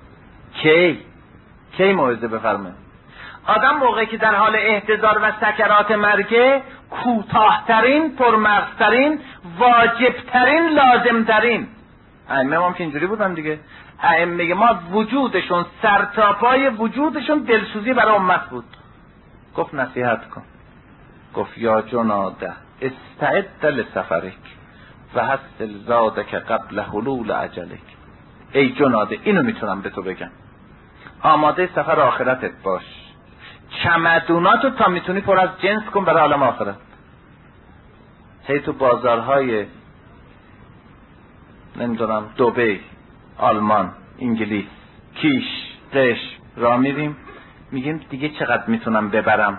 کی موعظه بفرمه؟ آدم موقعی که در حال احتضار و سکرات مرگه، کوتاه‌ترین، پرمغزترین، واجبترین، لازمترین. ائمه ما که اینجوری بودن دیگه. ائمه ما وجودشون، سرتاپای وجودشون دلسوزی برای امت بود. گفت نصیحت کن. گفت یا جناده استعد لسفرک و حصل زادک قبل حلول اجلک. ای جناده، اینو میتونم به تو بگم، آماده سفر آخرتت باش. چمدوناتو تا میتونی پر از جنس کن برای عالم آخرت. هی تو بازارهای نمیدونم دبی، آلمان، انگلیس، کیش، قش را میریم، میگیم دیگه چقدر میتونم ببرم،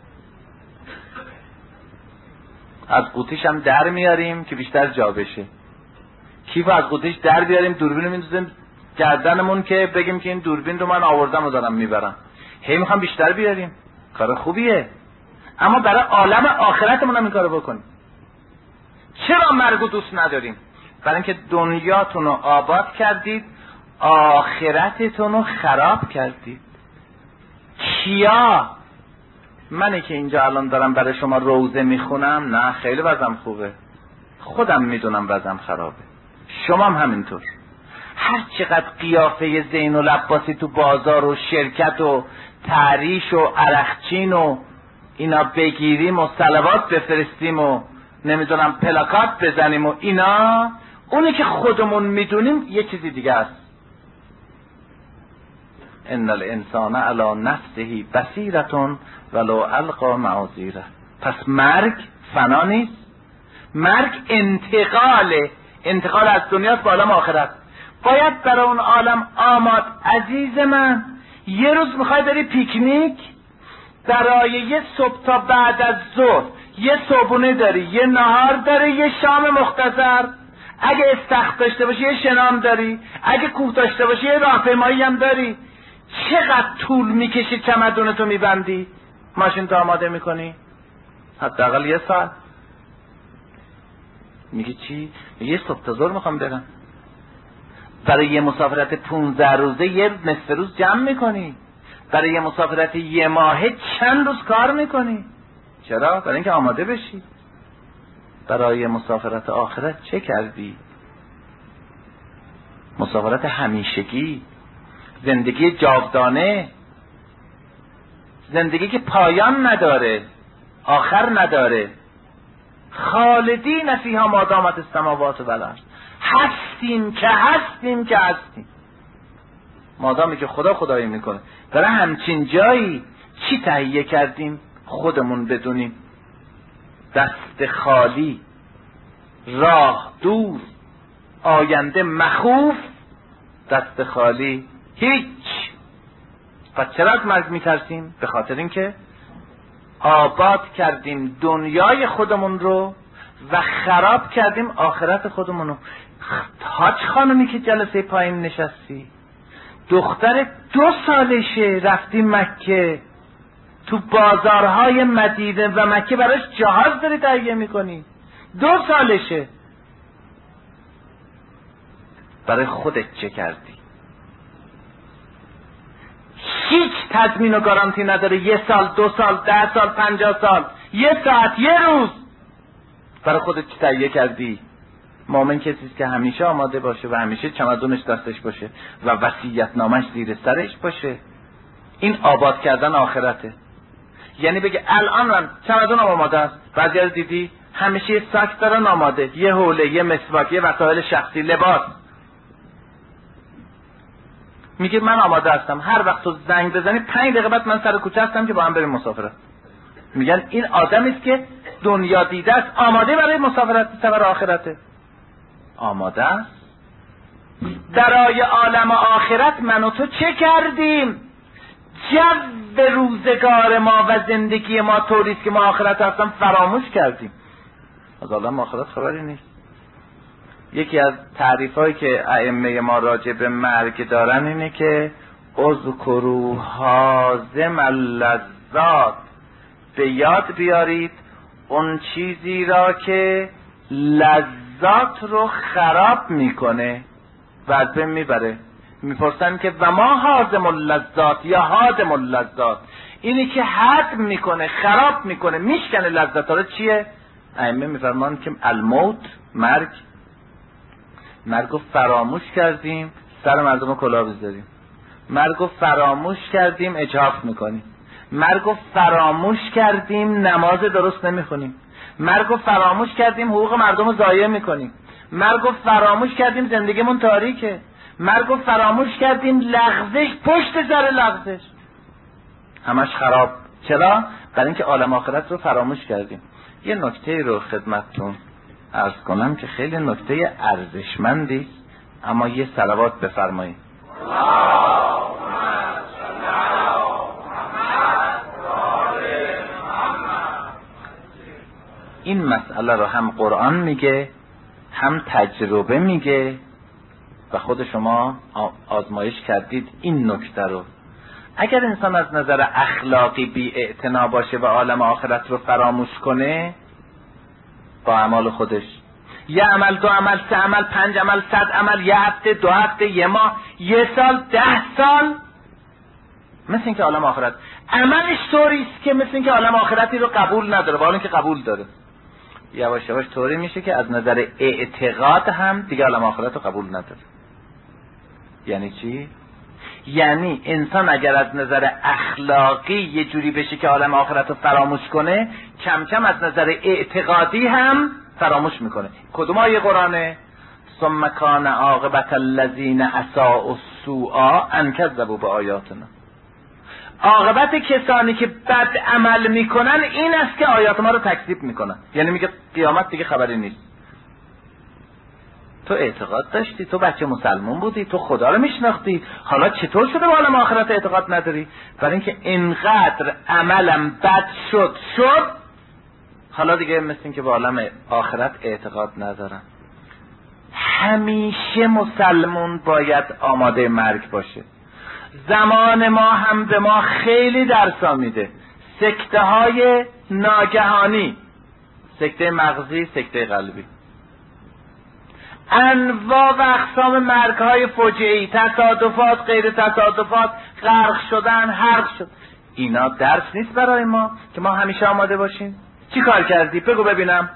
از قوطیش هم در میاریم که بیشتر جا بشه، کیف از قوطیش در بیاریم، دوربین رو میندازیم گردنمون که بگیم که این دوربین رو من آوردم و دارم میبرم، هی میخوام بیشتر بیاریم. کار خوبیه، اما برای عالم آخرتمون هم این کارو بکنیم. چرا مرگو دوست نداریم؟ برای اینکه دنیاتون رو آباد کردید، آخرتتون رو خراب کردید. کیا؟ منی که اینجا الان دارم برای شما روزه میخونم، نه خیلی وضعم خوبه، خودم میدونم وضعم خرابه، شما هم همینطور. هر چقدر قیافه زین العباسی تو بازار و شرکت و تعریش و عرقچین و اینا بگیریم و صلوات بفرستیم و نمیدونم پلاکات بزنیم و اینا، اونی که خودمون میدونیم یه چیزی دیگه است. ان الانسان علی نفسه بصیرة ولو القی معاذیره. پس مرگ فنا نیست، مرگ انتقال از دنیاست به عالم آخرت. باید برای اون عالم آماد. عزیز من، یه روز میخوای بری پیکنیک، برای یه صبح تا بعد از ظهر یه صبحونه داری، یه نهار داری، یه شام مختصر، اگه استخر داشته باشی یه شنام داری، اگه کوه داشته باشی یه راهپیمایی هم داری. چقدر طول میکشه چمدونتو میبندی، ماشین تو آماده میکنی؟ حداقل یه ساعت. میگه چی؟ یه صبح تا ظهر میخوام برم. برای یه مسافرت 15 روزه یه نصف روز جمع میکنی، برای یه مسافرت یه ماهه چند روز کار میکنی. چرا؟ برای اینکه آماده بشی. برای مسافرت آخرت چه کردی؟ مسافرت همیشگی، زندگی جاودانه، زندگی که پایان نداره، آخر نداره. خالدین فیها ما دامت السماوات و الارض. هستیم که مادامی که خدا خدایی میکنه. برای همچین جایی چی تهیه کردیم؟ خودمون بدونیم. دست خالی، راه دور، آینده مخوف، دست خالی هیچ. پس چرا از مرگ میترسیم؟ به خاطر اینکه آباد کردیم دنیای خودمون رو و خراب کردیم آخرت خودمون رو. حاج خانمی که جلسه پایین نشستی، دختر 2 سالشه، رفتی مکه، تو بازارهای مدینه و مکه براش جهاز داری تهیه میکنی، 2 سالشه. برای خودت چه کردی؟ هیچ تضمین و گارانتی نداره. 1 سال، 2 سال، 10 سال، 50 سال، 1 ساعت، 1 روز. برای خودت چه تهیه کردی؟ مومن کسیست که همیشه آماده باشه و همیشه چمدونش دستش باشه و وصیت نامش زیر سرش باشه. این آباد کردن آخرته. یعنی بگه الان من چمدونم آماده است. بعضی رو دیدی همیشه یه ساک دارن آماده، یه حوله، یه مسواک، یه وسایل شخصی، لباس. میگه من آماده هستم، هر وقت تو زنگ بزنی 5 دقیقه بعد من سر کوچه هستم که با هم بریم مسافرت. میگن این آدمی است که دنیا دیده است، آماده برای مسافرت سفر آخرته. آماده است. برای عالم آخرت من و تو چه کردیم؟ جو روزگار ما و زندگی ما طوریست که ما آخرت هستم فراموش کردیم. از عالم آخرت خبری نیست. یکی از تعریفایی که ائمه ما راجع به مرگ دارن اینه که اذکروا هازم اللذات، به یاد بیارید اون چیزی را که لذات رو خراب میکنه و از بین میبره. میپرسن که و ما هازم اللذات یا هادم اللذات، اینی که هدم میکنه، خراب میکنه، میشکنه لذت ها رو چیه؟ ائمه میفرمان که الموت، مرگ. مرگو فراموش کردیم سر مردم کلاه بذاریم، مرگو فراموش کردیم اجحاف میکنیم، مرگو فراموش کردیم نماز درست نمیخونیم، مرگو فراموش کردیم حقوق مردم رو ضایع میکنیم، مرگو فراموش کردیم زندگیمون تاریکه، مرگو فراموش کردیم لغزش پشت سر لغزش، همش خراب. چرا؟ برای اینکه عالم آخرت رو فراموش کردیم. یه نکته رو خدمتتون عرض کنم که خیلی نکته ارزشمندی، اما یه صلوات بفرمایید. این مسئله رو هم قرآن میگه، هم تجربه میگه و خود شما آزمایش کردید این نکته رو. اگر انسان از نظر اخلاقی بی اعتنا باشه و عالم آخرت رو فراموش کنه با اعمال خودش، یه عمل، 2 عمل، 3 عمل، 5 عمل، 100 عمل، یه هفته، 2 هفته، یه ماه، یه سال، 10 سال، مثل این که عالم آخرت عملش طوری است که مثل این که عالم آخرتی رو قبول نداره، با حالی که قبول داره. یواش یواش طوری میشه که از نظر اعتقاد هم دیگه عالم آخرت رو قبول نداره. یعنی چی؟ یعنی انسان اگر از نظر اخلاقی یه جوری بشه که عالم آخرت رو فراموش کنه، کم کم از نظر اعتقادی هم فراموش میکنه. کدوم آیه قرآنه؟ ثم کان عاقبت الذین اساءوا السوء ان کذبوا بآیاتنا. عاقبت کسانی که بد عمل میکنن این است که آیات ما رو تکذیب میکنن. یعنی میگه قیامت دیگه خبری نیست. تو اعتقاد داشتی، تو بچه مسلمان بودی، تو خدا رو میشناختی، حالا چطور شده به عالم آخرت اعتقاد نداری؟ برای اینکه اینقدر عملم بد شد حالا دیگه مثل این که به عالم آخرت اعتقاد ندارم. همیشه مسلمان باید آماده مرگ باشه. زمان ما هم به ما خیلی درس میده. سکته های ناگهانی، سکته مغزی، سکته قلبی، انواع و اقسام مرگ های فجیعی، تصادفات، غیر تصادفات، غرق شدن، حرق شد، اینا درس نیست برای ما که ما همیشه آماده باشیم؟ چی کار کردی؟ بگو ببینم.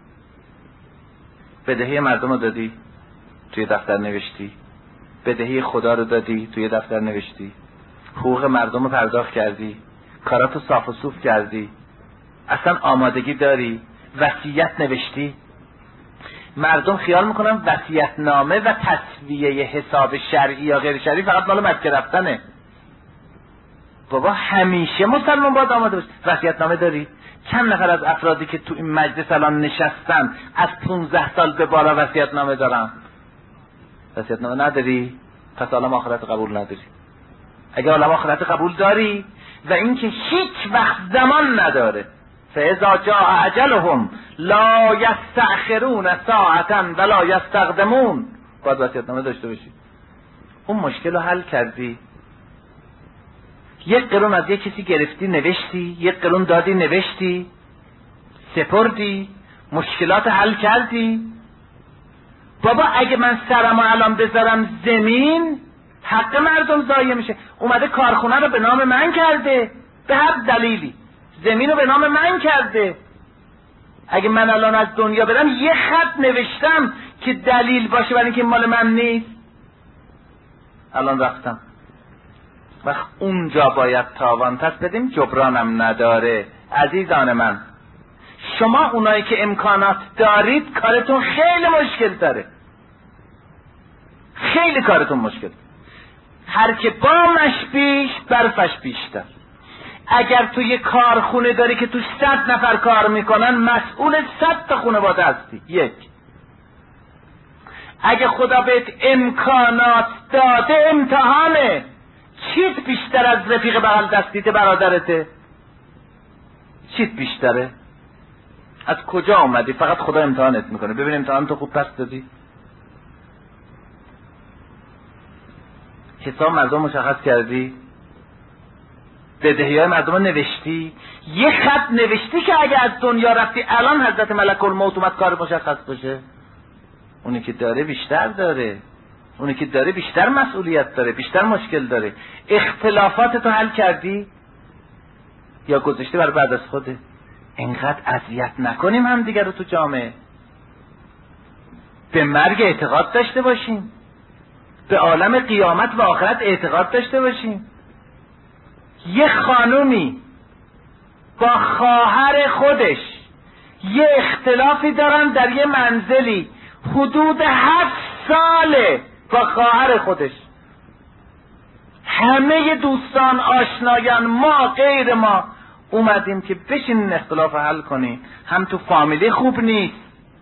بدهی مردم رو دادی، توی دفتر نوشتی. بدهی خدا رو دادی، توی دفتر نوشتی. حقوق مردم رو پرداخت کردی، کاراتو صاف و صوف کردی، اصلا آمادگی داری، وصیت نوشتی. مردم خیال میکنن وصیت‌نامه و تسویه حساب شرعی یا غیر شرعی فقط مال مکه رفتنه. بابا همیشه مسلمان باید آماده باشه. وصیت‌نامه داری؟ چند نفر از افرادی که تو این مجلس الان نشستن از 15 سال به بالا وصیت‌نامه دارن؟ وصیت‌نامه نداری؟ پس عالم آخرت قبول نداری. اگه عالم آخرت قبول داری و اینکه هیچ وقت زمان نداره، فاذا جاء اجلهم لا یستأخرون ساعة ولا یستقدمون، باید وصیت‌نامه داشته باشی. اون مشکل رو حل کردی، 1 قرون از یک کسی گرفتی نوشتی، 1 قرون دادی نوشتی، سپردی، مشکلات حل کردی. بابا اگه من سرمو الان بذارم زمین، حق مردم ضایع میشه. اومده کارخونه رو به نام من کرده، به هر دلیلی زمین رو به نام من کرده. اگه من الان از دنیا برم 1 خط نوشتم که دلیل باشه برای اینکه مال من نیست، الان رفتم. وقت اونجا باید تاوان پس بدیم، جبرانم نداره. عزیزان من، شما اونایی که امکانات دارید کارتون خیلی مشکل داره، خیلی کارتون مشکل. هر که بامش بیش برفش بیشتر. اگر تو یه کارخونه داری که توش 100 نفر کار میکنن، مسئول 100 تا خانواده هستی. 1. اگه خدا بهت امکانات داده، امتحانه. چیت بیشتر از رفیق بغل دستیت برادرته؟ چیت بیشتره؟ از کجا آمدی؟ فقط خدا امتحانت میکنه. ببین امتحان تو خوب پس دادی؟ حساب مردم مشخص کردی؟ بدهیای مردم نوشتی؟ 1 خط نوشتی که اگه از دنیا رفتی الان حضرت ملک الموت اومد کار مشخص بشه؟ اونی که داره بیشتر داره، اونی که داره بیشتر مسئولیت داره، بیشتر مشکل داره. اختلافاتتو حل کردی یا گذاشتی برای بعد از خوده؟ اینقدر اذیت نکنیم هم دیگر رو تو جامعه. به مرگ اعتقاد داشته باشیم، به عالم قیامت و آخرت اعتقاد داشته باشیم. یه خانومی با خواهر خودش یه اختلافی دارن در یه منزلی، حدود 7 ساله با خواهر خودش. همه دوستان، آشنایان، ما غیر ما، اومدیم که بشینین اختلاف حل کنین. هم تو فامیلی خوب نیست.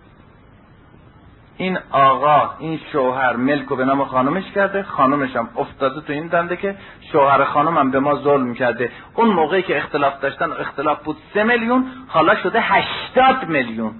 این آقا، این شوهر ملکو به نام خانمش کرده، خانمش هم افتاده تو این دنده که شوهر خانم هم به ما ظلم کرده. اون موقعی که اختلاف داشتن، اختلاف بود 3 میلیون، حالا شده 80 میلیون.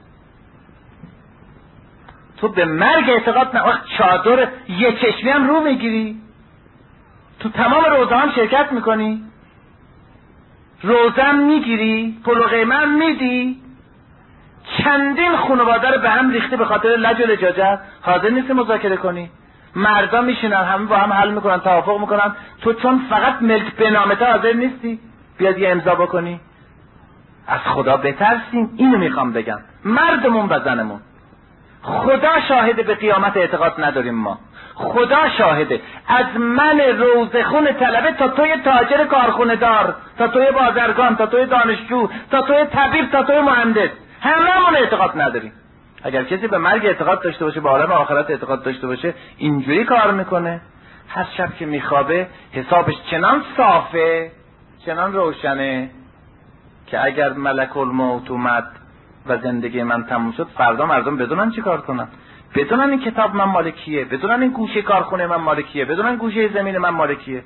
تو به مرگ اعتقاد نه. چادر یه چشمی هم رو میگیری، تو تمام روزه هم شرکت میکنی، روزه هم میگیری، پول و قیمه هم میدی، چندین خانواده رو به هم ریختی به خاطر لج و لجاجت. حاضر نیستی مذاکره کنی؟ مردا میشینن همه با هم حل میکنن، توافق میکنن، تو چون فقط ملک به نامته حاضر نیستی بیاد یه امضا بکنی. از خدا بترسیم. اینو میخوام بگم، مردمون و زنمون. خدا شاهده به قیامت اعتقاد نداریم ما. خدا شاهده، از من روزخون طلبه تا توی تاجر کارخونه دار، تا توی بازرگان، تا توی دانشجو، تا توی طبیب، تا توی مهندس، هممون اعتقاد نداریم. اگر کسی به مرگ اعتقاد داشته باشه، به عالم آخرت اعتقاد داشته باشه، اینجوری کار میکنه. هر شب که میخوابه حسابش چنان صافه، چنان روشنه که اگر ملک الموت اومد و زندگی من تموم شد، فردا مردم بدونن چی کار کنن، بدونن این کتاب من مالکیه، بدونن این گوشه کارخونه من مالکیه، بدونن گوشه زمین من مالکیه.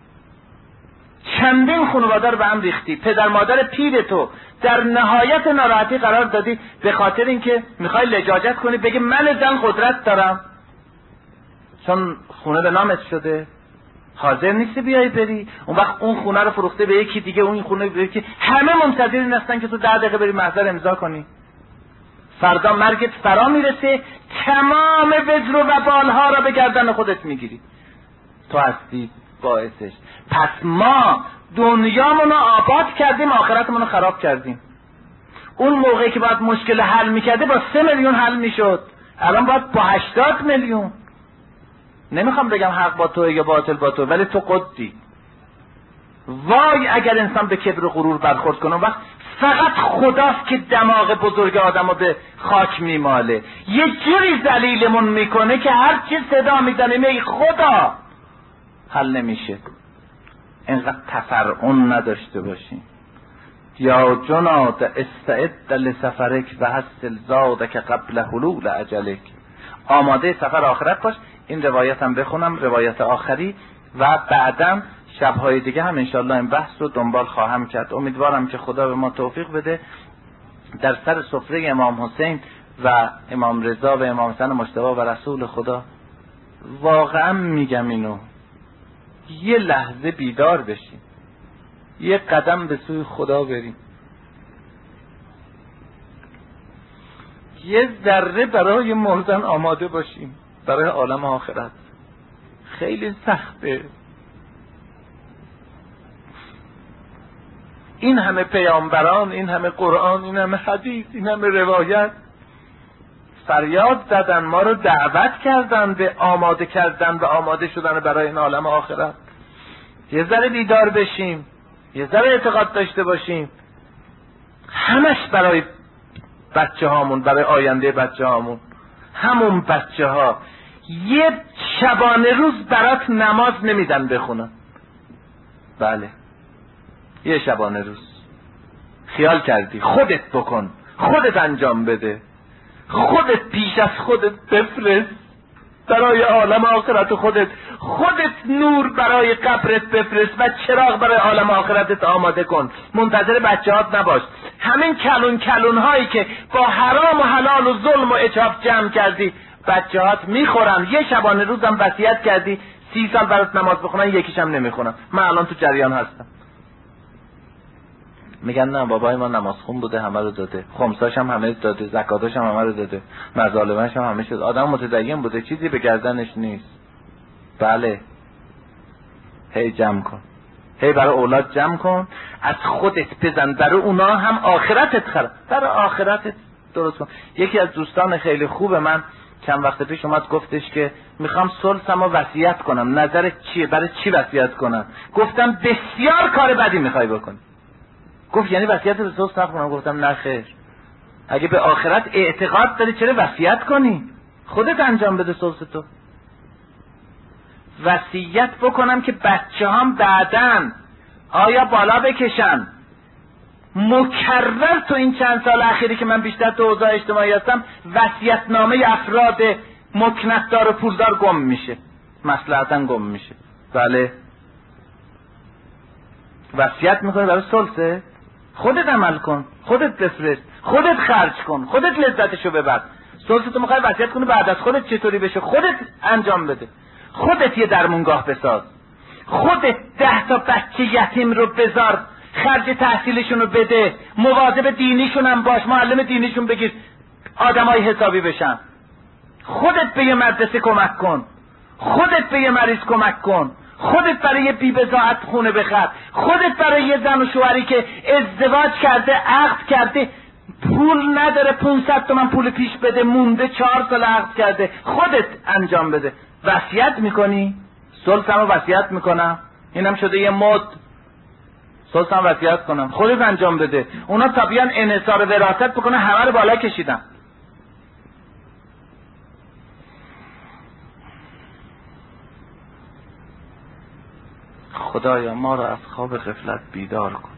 چندین خانواده رو به هم ریختی، پدر مادر پیر تو در نهایت ناراحتی قرار دادی به خاطر اینکه میخوای لجاجت کنی، بگی من زن قدرت دارم، چون خونه به نامت شده حاضر نیستی بیای بری. اون وقت اون خونه رو فروخته به یکی دیگه، اون خونه به یکی، همه منتظر این هستن که تو 10 دقیقه بری محضر امضا کنی. فردا مرگت فرا میرسه، تمام وزر و وبالها را به گردن خودت میگیری. تو هستی باعثش. پس ما دنیامونو آباد کردیم، آخرتمونو خراب کردیم. اون موقعی که باید مشکل حل میکرده با 3 میلیون حل میشد، الان باید با 80 میلیون. نمیخوام بگم حق با تو یا باطل با تو، ولی تو قدی. وای اگر انسان به کبر و غرور برخورد کنه، وقت فقط خداست که دماغ بزرگ آدمو به خاک میماله. یه جوری ذلیلمون میکنه که هر چی صدا میزنه میگه خدا، حل نمیشه. اینقدر تفرعن نداشته باشیم. یا جناد استعد لسفرک و حسل زادک قبل حلول اجلک. آماده سفر آخرت باش. این روایت هم بخونم، روایت آخری، و بعدم شبهای دیگه هم انشالله این بحث رو دنبال خواهم کرد. امیدوارم که خدا به ما توفیق بده در سر سفره امام حسین و امام رضا و امام حسن مجتبی و رسول خدا. واقعا میگم اینو، یه لحظه بیدار بشیم، یه قدم به سوی خدا بریم، یه ذره برای مردن آماده باشیم، برای عالم آخرت. خیلی سخته. این همه پیامبران، این همه قرآن، این همه حدیث، این همه روایت فریاد زدن، ما رو دعوت کردن به آماده کردن و آماده شدن برای این عالم آخرت. یه ذره بیدار بشیم، یه ذره اعتقاد داشته باشیم. همش برای بچه هامون، برای آینده بچه هامون. همون بچه ها یه شبانه روز برات نماز نمیدن بخونن. بله، یه شبانه روز خیال کردی خودت بکن، خودت انجام بده، خودت پیش از خودت بفرست برای عالم آخرت خودت نور برای قبرت بفرست و چراغ برای عالم آخرتت آماده کن. منتظر بچه‌هات نباش. همین کلون هایی که با حرام و حلال و ظلم و اجحاف جمع کردی بچه‌هات میخورن. یه شبانه روزم وصیت کردی 30 سال برات نماز بخونن، یکیشم نمیخونن. من الان تو جریان هستم. میگن نه بابای ما نمازخون بوده، همه رو داده، خمساش هم همه رو داده، زکاتاش هم همه رو داده، مظالمش هم همه شد، آدم متدین بوده، چیزی به گردنش نیست. بله، هی جمع کن، هی برای اولاد جمع کن، از خودت بزن، برای اونا هم آخرتت خراب، برای آخرتت درست کن. یکی از دوستان خیلی خوب من چند وقت پیش اومد گفتش که میخوام ثلثمو وصیت کنم. نظرت چیه؟ برای چی وصیت کنم؟ گفتم بسیار کار بدی میخوای بکنی. گفت یعنی وصیت به ثلث نکنم؟ گفتم نه خیر، اگه به آخرت اعتقاد داری چرا وصیت کنی؟ خودت انجام بده ثلث تو. وصیت بکنم که بچه هم بعدن آیا بالا بکشن، مکرر تو این چند سال اخیری که من بیشتر تو حوزه اجتماعی هستم، وصیت‌نامه افراد مکنتدار و پولدار گم میشه، مصلحتاً گم میشه. بله، وصیت میکنه برای ثلثه، خودت عمل کن، خودت بفرست، خودت خرج کن، خودت لذتشو ببر. ثلثتو میخوای وصیت کنی بعد از خودت چطوری بشه، خودت انجام بده. خودت یه درمونگاه بساز، خودت 10 تا بچه یتیم رو بذار، خرج تحصیلشون رو بده، مواظب دینیشون هم باش، معلم دینیشون بگیر، آدمای حسابی بشن. خودت به یه مدرسه کمک کن، خودت به یه مریض کمک کن، خودت برای یه بی‌بضاعت خونه بخر، خودت برای یه زن و شوهری که ازدواج کرده، عقد کرده، پول نداره 500 تومن پول پیش بده، مونده 4 سال عقد کرده، خودت انجام بده. وصیت میکنی؟ ثلثمو وصیت میکنم، اینم شده یه مد، ثلثم وصیت کنم، خودت انجام بده. اونا تا بیان انحصار وراثت بکنه همه رو بالا کشیدن. خدایا ما را از خواب غفلت بیدار کن،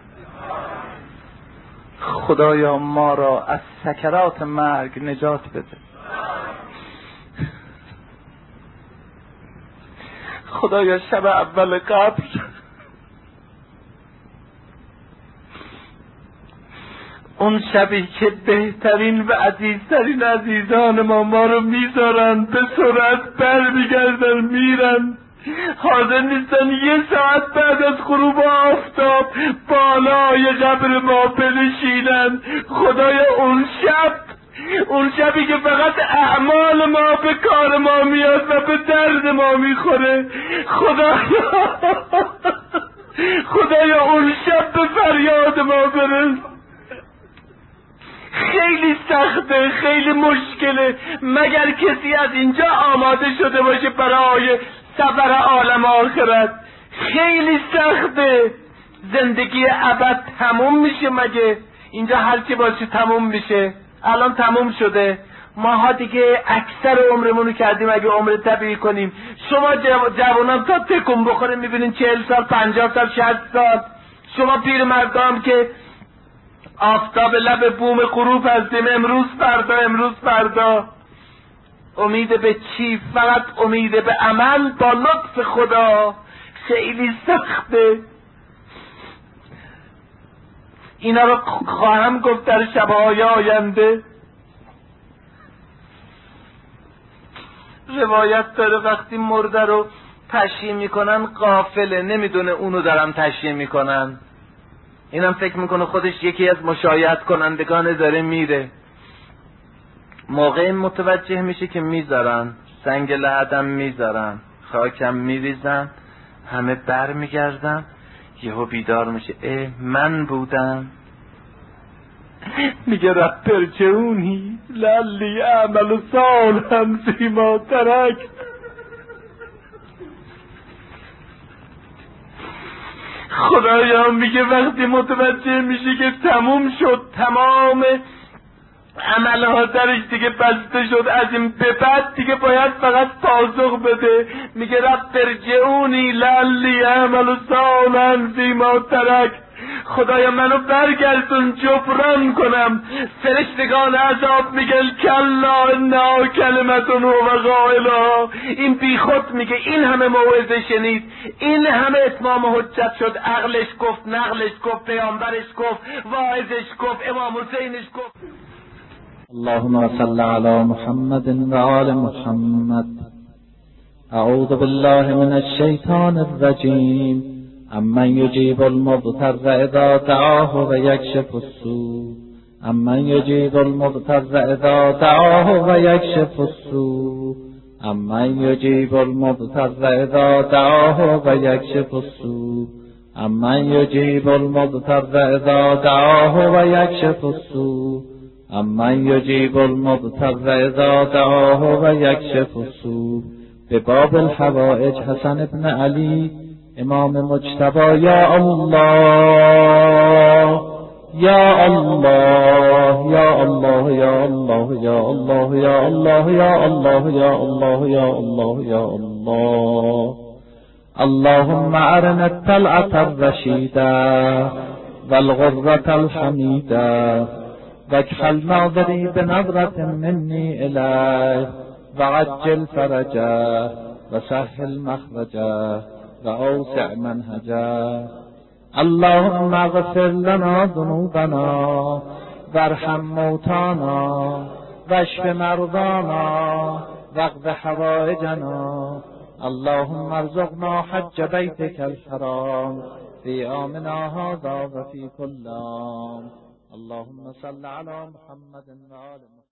خدایا ما را از سکرات مرگ نجات بده، خدایا شب اول قبر اون شبی که بهترین و عزیزترین عزیزان ما رو میذارن، به سرعت برمیگردن میرن، حاضر نیستن یه ساعت بعد از غروب آفتاب بالای قبر ما بنشینن. خدایا اون شبی که فقط اعمال ما به کار ما میاد و به درد ما میخوره، خدایا اون شب به فریاد ما برس. خیلی سخته، خیلی مشکله، مگر کسی از اینجا آماده شده باشه برای سفر عالم آخرت. خیلی سخته. زندگی ابد تموم میشه مگه؟ اینجا هر چی باشه تموم میشه. الان تموم شده. ماها دیگه اکثر عمرمونو کردیم اگه عمر طبیعی کنیم. شما جوانان تا تکون بخوریم میبینین 40 سال 50 سال 60 سال. شما پیرمردان که آفتاب لب بوم غروب هستیم، امروز فردا امید به چی؟ فقط امید به عمل با لطف خدا. خیلی سخته. اینا رو خواهم گفت در شبهای آینده. روایت داره وقتی مرده رو تشییع میکنن غافله، نمیدونه اونو دارن تشییع میکنن. اینم فکر میکنه خودش یکی از مشایعت کنندگان داره میره. موقع متوجه میشه که میذارن سنگ لحدم میذارن، خاکم میریزن، همه بر میگردن، یهو بیدار میشه من بودم. میگه رب ارجعونی لعلی اعمل صالحا فیما ترکت. خدایا میگه وقتی متوجه میشه که تموم شد، تمام عملها درش دیگه بسته شد، از این به بعد دیگه باید فقط پاسخ بده. میگه رب ارجعونی لعلی اعمل صالحا فیما ترکت. خدایا منو برگردون جبران کنم. فرشتگان عذاب میگن کلا انها کلمتون و قائلها. این بی خود میگه این همه موعظه شنید، این همه اتمام حجت شد، عقلش گفت، نقلش گفت، پیامبرش گفت، واعظش گفت، امام حسینش گفت. اللهم صل علی محمد و آل محمد. اعوذ بالله من الشیطان الرجیم. امن یجیب المضطر اذا دعاه و یکشف السوء. امن یجیب المضطر اذا دعاه و یکشف السوء. امن یجیب المضطر اذا دعاه و یکشف السوء. امن یجیب المضطر اذا دعاه و یکشف السوء. امن یجیب المضطر اذا دعاه و یکشف السوء. به باب الحوائج حسن ابن علی امام مجتبی. یا الله یا الله یا الله یا الله یا الله یا الله یا الله یا الله یا الله یا الله. اللهم ارنا الطلعة الرشیدة والغرة الحميدة واكحل ناظري بنظرة مني إليه وعجل فرجه وسهل مخرجه وأوسع منهجه. اللهم اغفر لنا ذنوبنا وارحم موتانا واشف مرضانا واقض حوائجنا. اللهم ارزقنا حج بيتك الحرام في عامنا هذا وفي كل عام. اللهم صل على محمد وآل محمد.